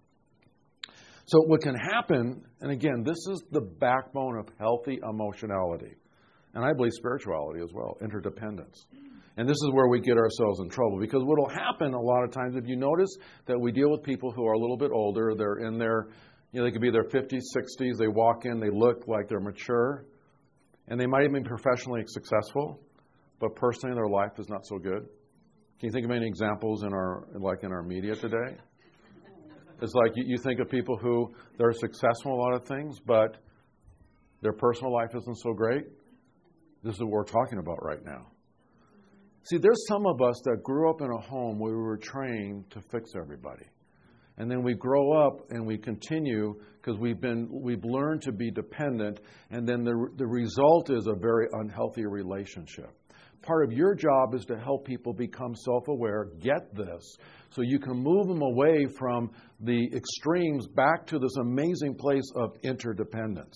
So what can happen, and again, this is the backbone of healthy emotionality, and I believe spirituality as well, interdependence. And this is where we get ourselves in trouble, because what will happen a lot of times, if you notice that we deal with people who are a little bit older, they're in their, they could be their 50s, 60s, they walk in, they look like they're mature, and they might even be professionally successful, but personally their life is not so good. Can you think of any examples in our media today? It's like you think of people who they're successful in a lot of things, but their personal life isn't so great. This is what we're talking about right now. See, there's some of us that grew up in a home where we were trained to fix everybody. And then we grow up and we continue because we've learned to be dependent, and then the result is a very unhealthy relationship. Part of your job is to help people become self-aware, get this, so you can move them away from the extremes back to this amazing place of interdependence.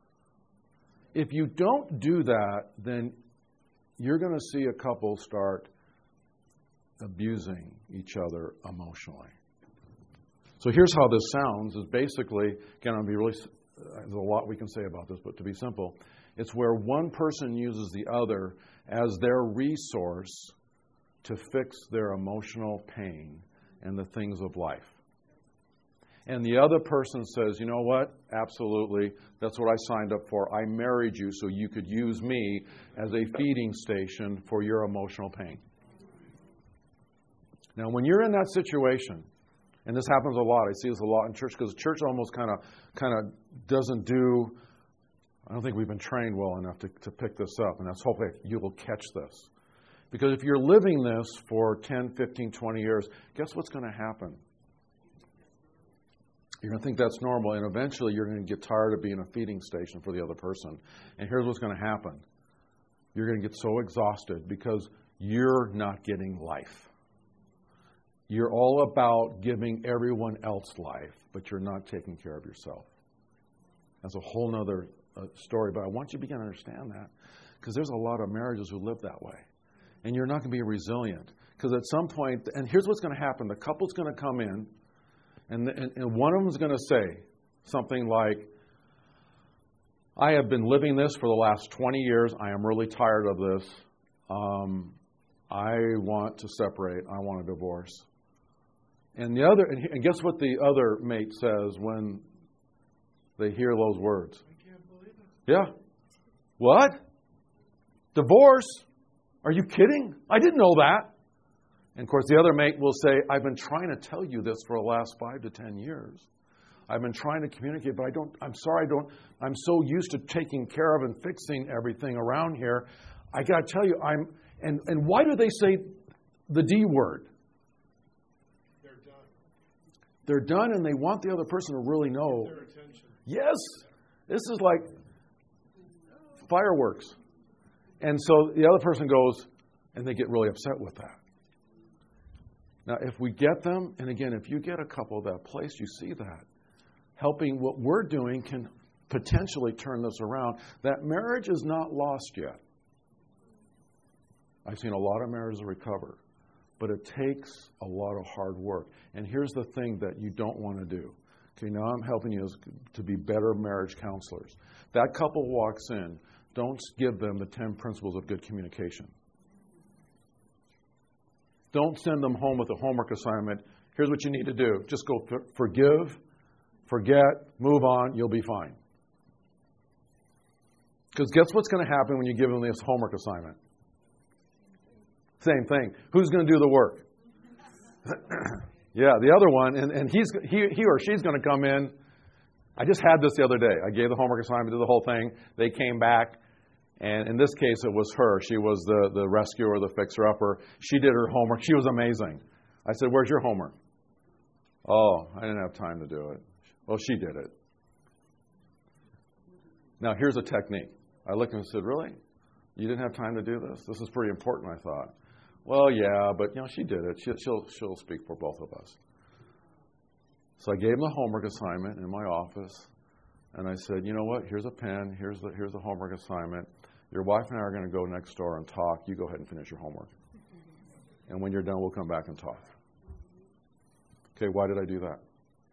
If you don't do that, then you're going to see a couple start abusing each other emotionally. So here's how this sounds, is basically, again, there's a lot we can say about this, but to be simple, it's where one person uses the other as their resource to fix their emotional pain and the things of life. And the other person says, you know what? Absolutely. That's what I signed up for. I married you so you could use me as a feeding station for your emotional pain. Now, when you're in that situation, and this happens a lot, I see this a lot in church, because the church almost kind of doesn't do, I don't think we've been trained well enough to pick this up, and that's hopefully you will catch this. Because if you're living this for 10, 15, 20 years, guess what's going to happen? You're going to think that's normal, and eventually you're going to get tired of being a feeding station for the other person. And here's what's going to happen. You're going to get so exhausted because you're not getting life. You're all about giving everyone else life, but you're not taking care of yourself. That's a whole other story, but I want you to begin to understand that, because there's a lot of marriages who live that way. And you're not going to be resilient, because at some point, and here's what's going to happen, the couple's going to come in, and one of them is going to say something like, I have been living this for the last 20 years. I am really tired of this. I want to separate. I want a divorce. And guess what the other mate says when they hear those words? I can't believe it. Yeah. What? Divorce? Are you kidding? I didn't know that. And of course, the other mate will say, I've been trying to tell you this for the last 5 to 10 years. I've been trying to communicate, but I'm so used to taking care of and fixing everything around here. I got to tell you, and why do they say the D word? They're done and they want the other person to really know. Their attention. Yes, this is like fireworks. And so the other person goes, and they get really upset with that. Now, if we get them, and again, if you get a couple of that place, you see that. Helping what we're doing can potentially turn this around. That marriage is not lost yet. I've seen a lot of marriages recover, but it takes a lot of hard work. And here's the thing that you don't want to do. Okay, now I'm helping you to be better marriage counselors. That couple walks in, don't give them the 10 principles of good communication. Don't send them home with a homework assignment. Here's what you need to do. Just go forgive, forget, move on, you'll be fine. Because guess what's going to happen when you give them this homework assignment? Same thing. Who's going to do the work? Yeah, the other one, and he or she's going to come in. I just had this the other day. I gave the homework assignment, did the whole thing. They came back, and in this case, it was her. She was the rescuer, the fixer-upper. She did her homework. She was amazing. I said, "Where's your homework?" "Oh, I didn't have time to do it." Well, she did it. Now, here's a technique. I looked and said, "Really? You didn't have time to do this? This is pretty important," I thought. "Well, yeah, but she did it. She'll speak for both of us." So I gave him the homework assignment in my office, and I said, "You know what? Here's a pen. Here's the homework assignment. Your wife and I are going to go next door and talk. You go ahead and finish your homework. And when you're done, we'll come back and talk." Okay, why did I do that?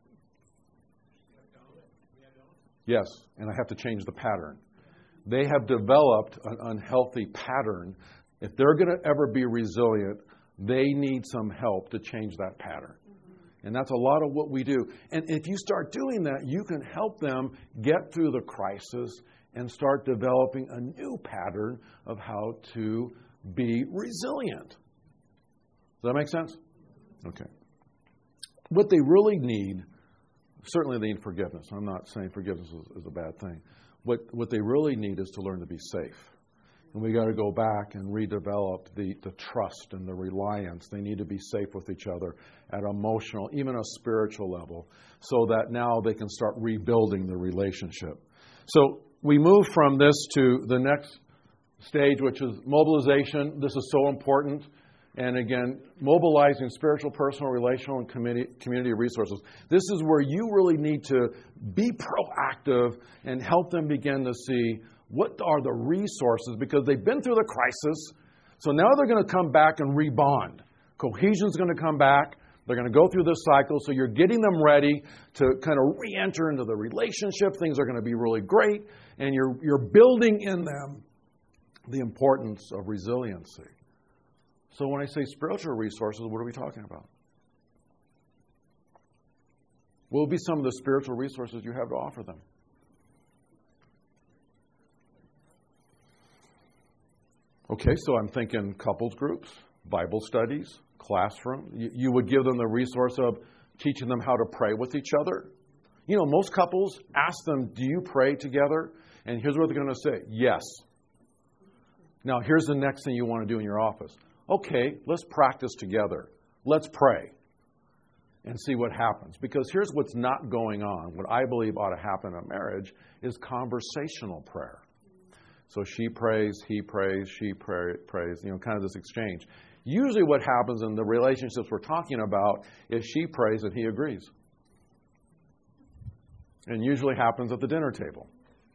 Yes, and I have to change the pattern. They have developed an unhealthy pattern. If they're going to ever be resilient, they need some help to change that pattern. And that's a lot of what we do. And if you start doing that, you can help them get through the crisis and start developing a new pattern of how to be resilient. Does that make sense? Okay. What they really need, certainly they need forgiveness. I'm not saying forgiveness is a bad thing. What they really need is to learn to be safe. And we got to go back and redevelop the trust and the reliance. They need to be safe with each other at emotional, even a spiritual level, so that now they can start rebuilding the relationship. So we move from this to the next stage, which is mobilization. This is so important. And again, mobilizing spiritual, personal, relational, and community resources. This is where you really need to be proactive and help them begin to see what are the resources, because they've been through the crisis. So now they're going to come back and rebond. Cohesion's going to come back. They're going to go through this cycle. So you're getting them ready to kind of re-enter into the relationship. Things are going to be really great. And you're building in them the importance of resiliency. So when I say spiritual resources, what are we talking about? What will be some of the spiritual resources you have to offer them? Okay, so I'm thinking couples groups, Bible studies, classroom. You would give them the resource of teaching them how to pray with each other. Most couples, ask them, "Do you pray together?" And here's what they're going to say: "Yes." Now, here's the next thing you want to do in your office. "Okay, let's practice together. Let's pray and see what happens." Because here's what's not going on. What I believe ought to happen in marriage is conversational prayer. So she prays, he prays, she prays, kind of this exchange. Usually what happens in the relationships we're talking about is she prays and he agrees. And usually happens at the dinner table.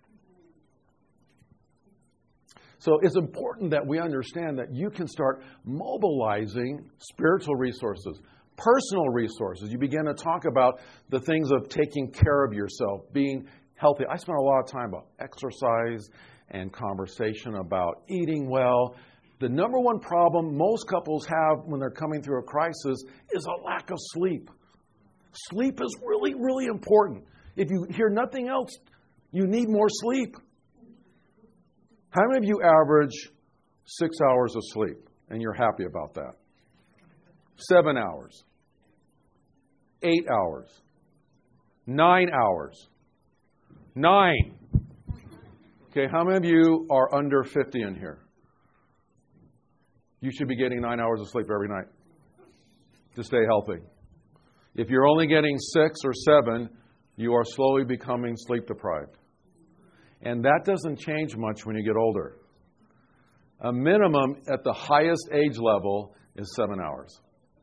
So it's important that we understand that you can start mobilizing spiritual resources, personal resources. You begin to talk about the things of taking care of yourself, being healthy. I spent a lot of time about exercise and conversation about eating well. The number one problem most couples have when they're coming through a crisis is a lack of sleep. Sleep is really, really important. If you hear nothing else, you need more sleep. How many of you average 6 hours of sleep and you're happy about that? 7 hours, 8 hours, 9 hours, 9. Okay, how many of you are under 50 in here? You should be getting 9 hours of sleep every night to stay healthy. If you're only getting 6 or 7, you are slowly becoming sleep deprived. And that doesn't change much when you get older. A minimum at the highest age level is 7 hours.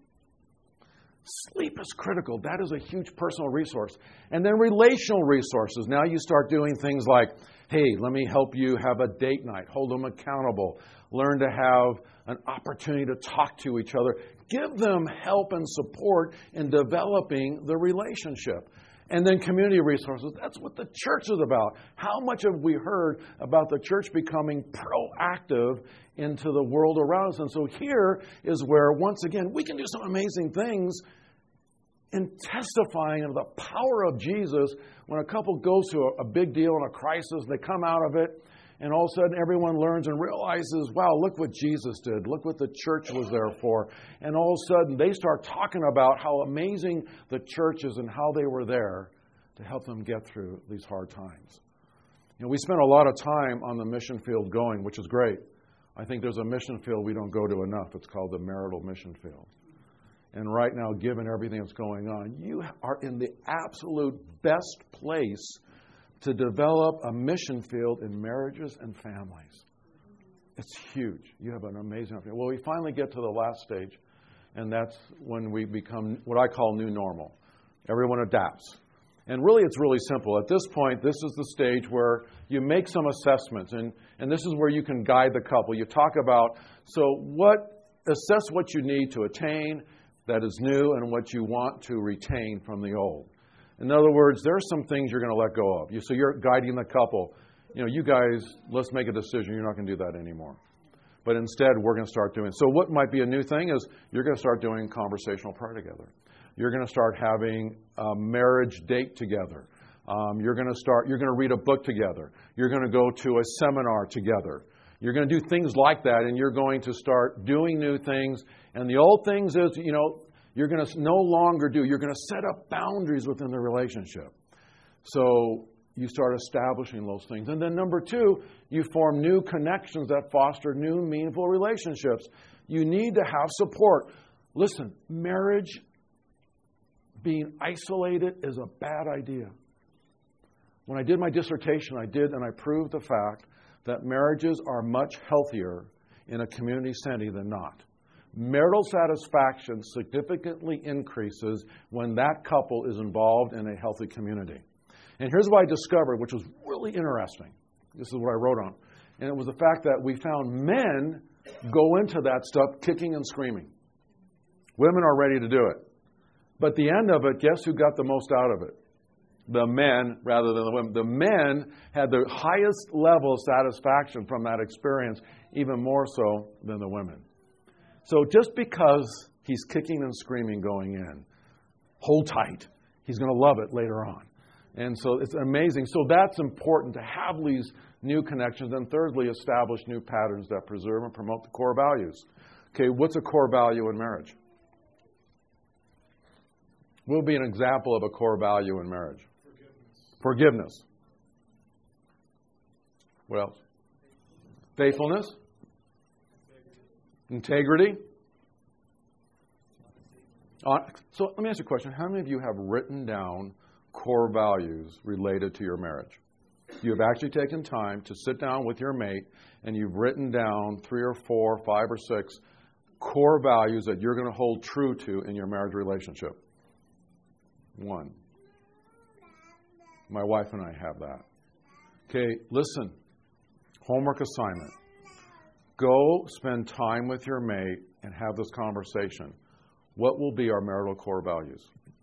Sleep is critical. That is a huge personal resource. And then relational resources. Now you start doing things like, hey, let me help you have a date night. Hold them accountable. Learn to have an opportunity to talk to each other. Give them help and support in developing the relationship. And then community resources. That's what the church is about. How much have we heard about the church becoming proactive into the world around us? And so here is where, once again, we can do some amazing things in testifying of the power of Jesus when a couple goes through a big deal and a crisis, they come out of it, and all of a sudden everyone learns and realizes, wow, look what Jesus did. Look what the church was there for. And all of a sudden they start talking about how amazing the church is and how they were there to help them get through these hard times. You know, we spend a lot of time on the mission field going, which is great. I think there's a mission field we don't go to enough. It's called the marital mission field. And right now, given everything that's going on, you are in the absolute best place to develop a mission field in marriages and families. It's huge. You have an amazing opportunity. Well, we finally get to the last stage, and that's when we become what I call new normal. Everyone adapts. And really, it's really simple. At this point, this is the stage where you make some assessments, and this is where you can guide the couple. You talk about, assess what you need to attain that is new and what you want to retain from the old. In other words, there are some things you're going to let go of. So you're guiding the couple. You know, you guys, let's make a decision. You're not going to do that anymore. But instead, we're going to start doing. So what might be a new thing is you're going to start doing conversational prayer together. You're going to start having a marriage date together. You're going to read a book together. You're going to go to a seminar together. You're going to do things like that, and you're going to start doing new things. And the old things is, you're going to no longer do. You're going to set up boundaries within the relationship. So you start establishing those things. And then number 2, you form new connections that foster new meaningful relationships. You need to have support. Listen, marriage being isolated is a bad idea. When I did my dissertation, I proved the fact that marriages are much healthier in a community setting than not. Marital satisfaction significantly increases when that couple is involved in a healthy community. And here's what I discovered, which was really interesting. This is what I wrote on. And it was the fact that we found men go into that stuff kicking and screaming. Women are ready to do it. But at the end of it, guess who got the most out of it? The men rather than the women. The men had the highest level of satisfaction from that experience, even more so than the women. So just because he's kicking and screaming going in, hold tight. He's going to love it later on. And so it's amazing. So that's important to have these new connections. And thirdly, establish new patterns that preserve and promote the core values. Okay, what's a core value in marriage? What would be an example of a core value in marriage? Forgiveness. What else? Faithfulness. Integrity. So let me ask you a question. How many of you have written down core values related to your marriage? You have actually taken time to sit down with your mate and you've written down 3 or 4, 5 or 6 core values that you're going to hold true to in your marriage relationship. 1. My wife and I have that. Okay, listen. Homework assignment. Go spend time with your mate and have this conversation. What will be our marital core values?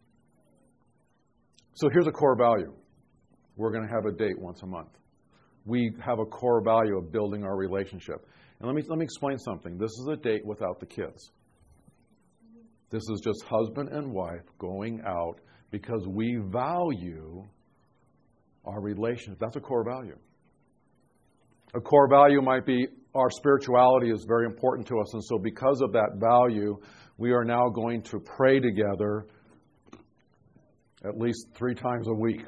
So here's a core value. We're going to have a date once a month. We have a core value of building our relationship. And let me explain something. This is a date without the kids. This is just husband and wife going out because we value our relationship. That's a core value. A core value might be our spirituality is very important to us. And so because of that value, we are now going to pray together at least 3 times a week.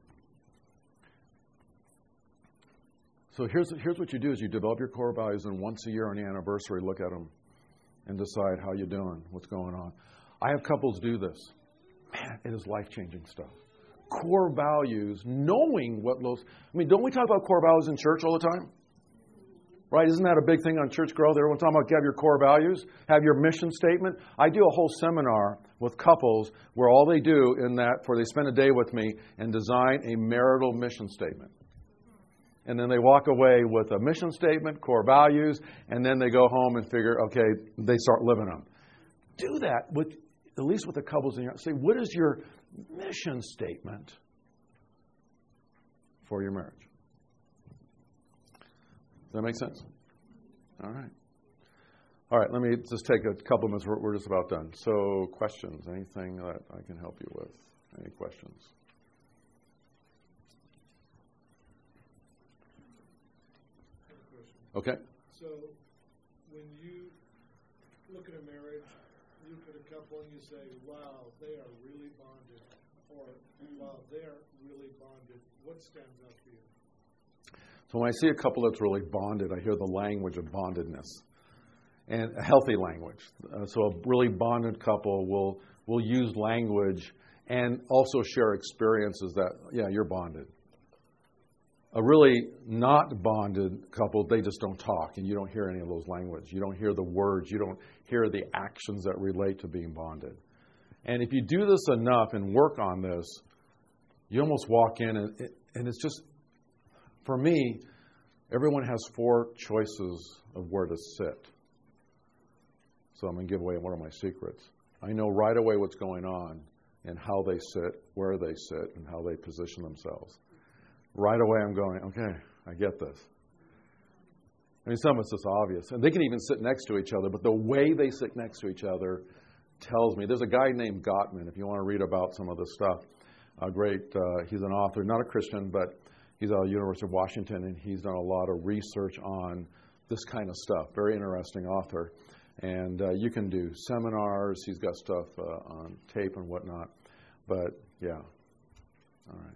So here's what you do is you develop your core values, and once a year on the anniversary, look at them and decide how you're doing, what's going on. I have couples do this. Man, man, it is life-changing stuff. Core values, knowing what those... don't we talk about core values in church all the time? Right? Isn't that a big thing on church growth? Everyone's talking about have your core values, have your mission statement. I do a whole seminar with couples where all they do in that, they spend a day with me and design a marital mission statement. And then they walk away with a mission statement, core values, and then they go home and figure, okay, they start living them. Do that, at least with the couples in your... Say, what is your mission statement for your marriage? Does that make sense? All right. All right, let me just take a couple minutes. We're just about done. So, questions? Anything that I can help you with? Any questions? I have a question. Okay. So, when you look at a marriage, you look at a couple and you say, wow, they are really bonded, or wow, they are really bonded. What stands out for you? So when I see a couple that's really bonded, I hear the language of bondedness, and a healthy language. So a really bonded couple will use language and also share experiences that, yeah, you're bonded. A really not bonded couple, they just don't talk, and you don't hear any of those language. You don't hear the words. You don't hear the actions that relate to being bonded. And if you do this enough and work on this, you almost walk in, and it's just... For me, everyone has 4 choices of where to sit. So I'm going to give away one of my secrets. I know right away what's going on and how they sit, where they sit, and how they position themselves. Right away I'm going, okay, I get this. Some of it's just obvious. And they can even sit next to each other, but the way they sit next to each other tells me. There's a guy named Gottman, if you want to read about some of this stuff. He's an author, not a Christian, but he's at the University of Washington, and he's done a lot of research on this kind of stuff. Very interesting author. And you can do seminars. He's got stuff on tape and whatnot. But, yeah. All right.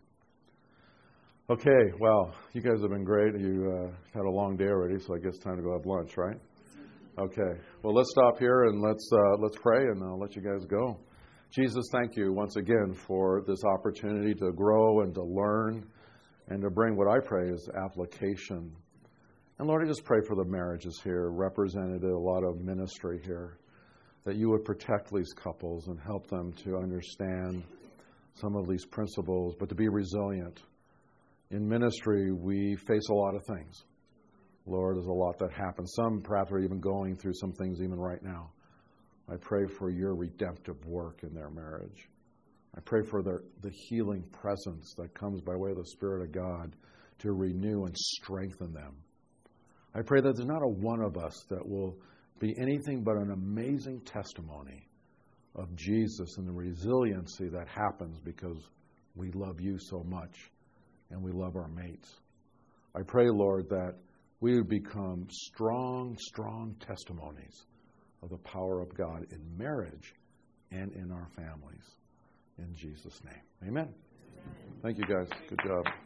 Okay, well, you guys have been great. You had a long day already, so I guess it's time to go have lunch, right? Okay. Well, let's stop here and let's pray, and I'll let you guys go. Jesus, thank you once again for this opportunity to grow and to learn, and to bring what I pray is application. And Lord, I just pray for the marriages here, represented a lot of ministry here, that you would protect these couples and help them to understand some of these principles, but to be resilient. In ministry, we face a lot of things. Lord, there's a lot that happens. Some perhaps are even going through some things even right now. I pray for your redemptive work in their marriage. I pray for the healing presence that comes by way of the Spirit of God to renew and strengthen them. I pray that there's not a one of us that will be anything but an amazing testimony of Jesus and the resiliency that happens because we love you so much and we love our mates. I pray, Lord, that we would become strong, strong testimonies of the power of God in marriage and in our families. In Jesus' name. Amen. Thank you, guys. Good job.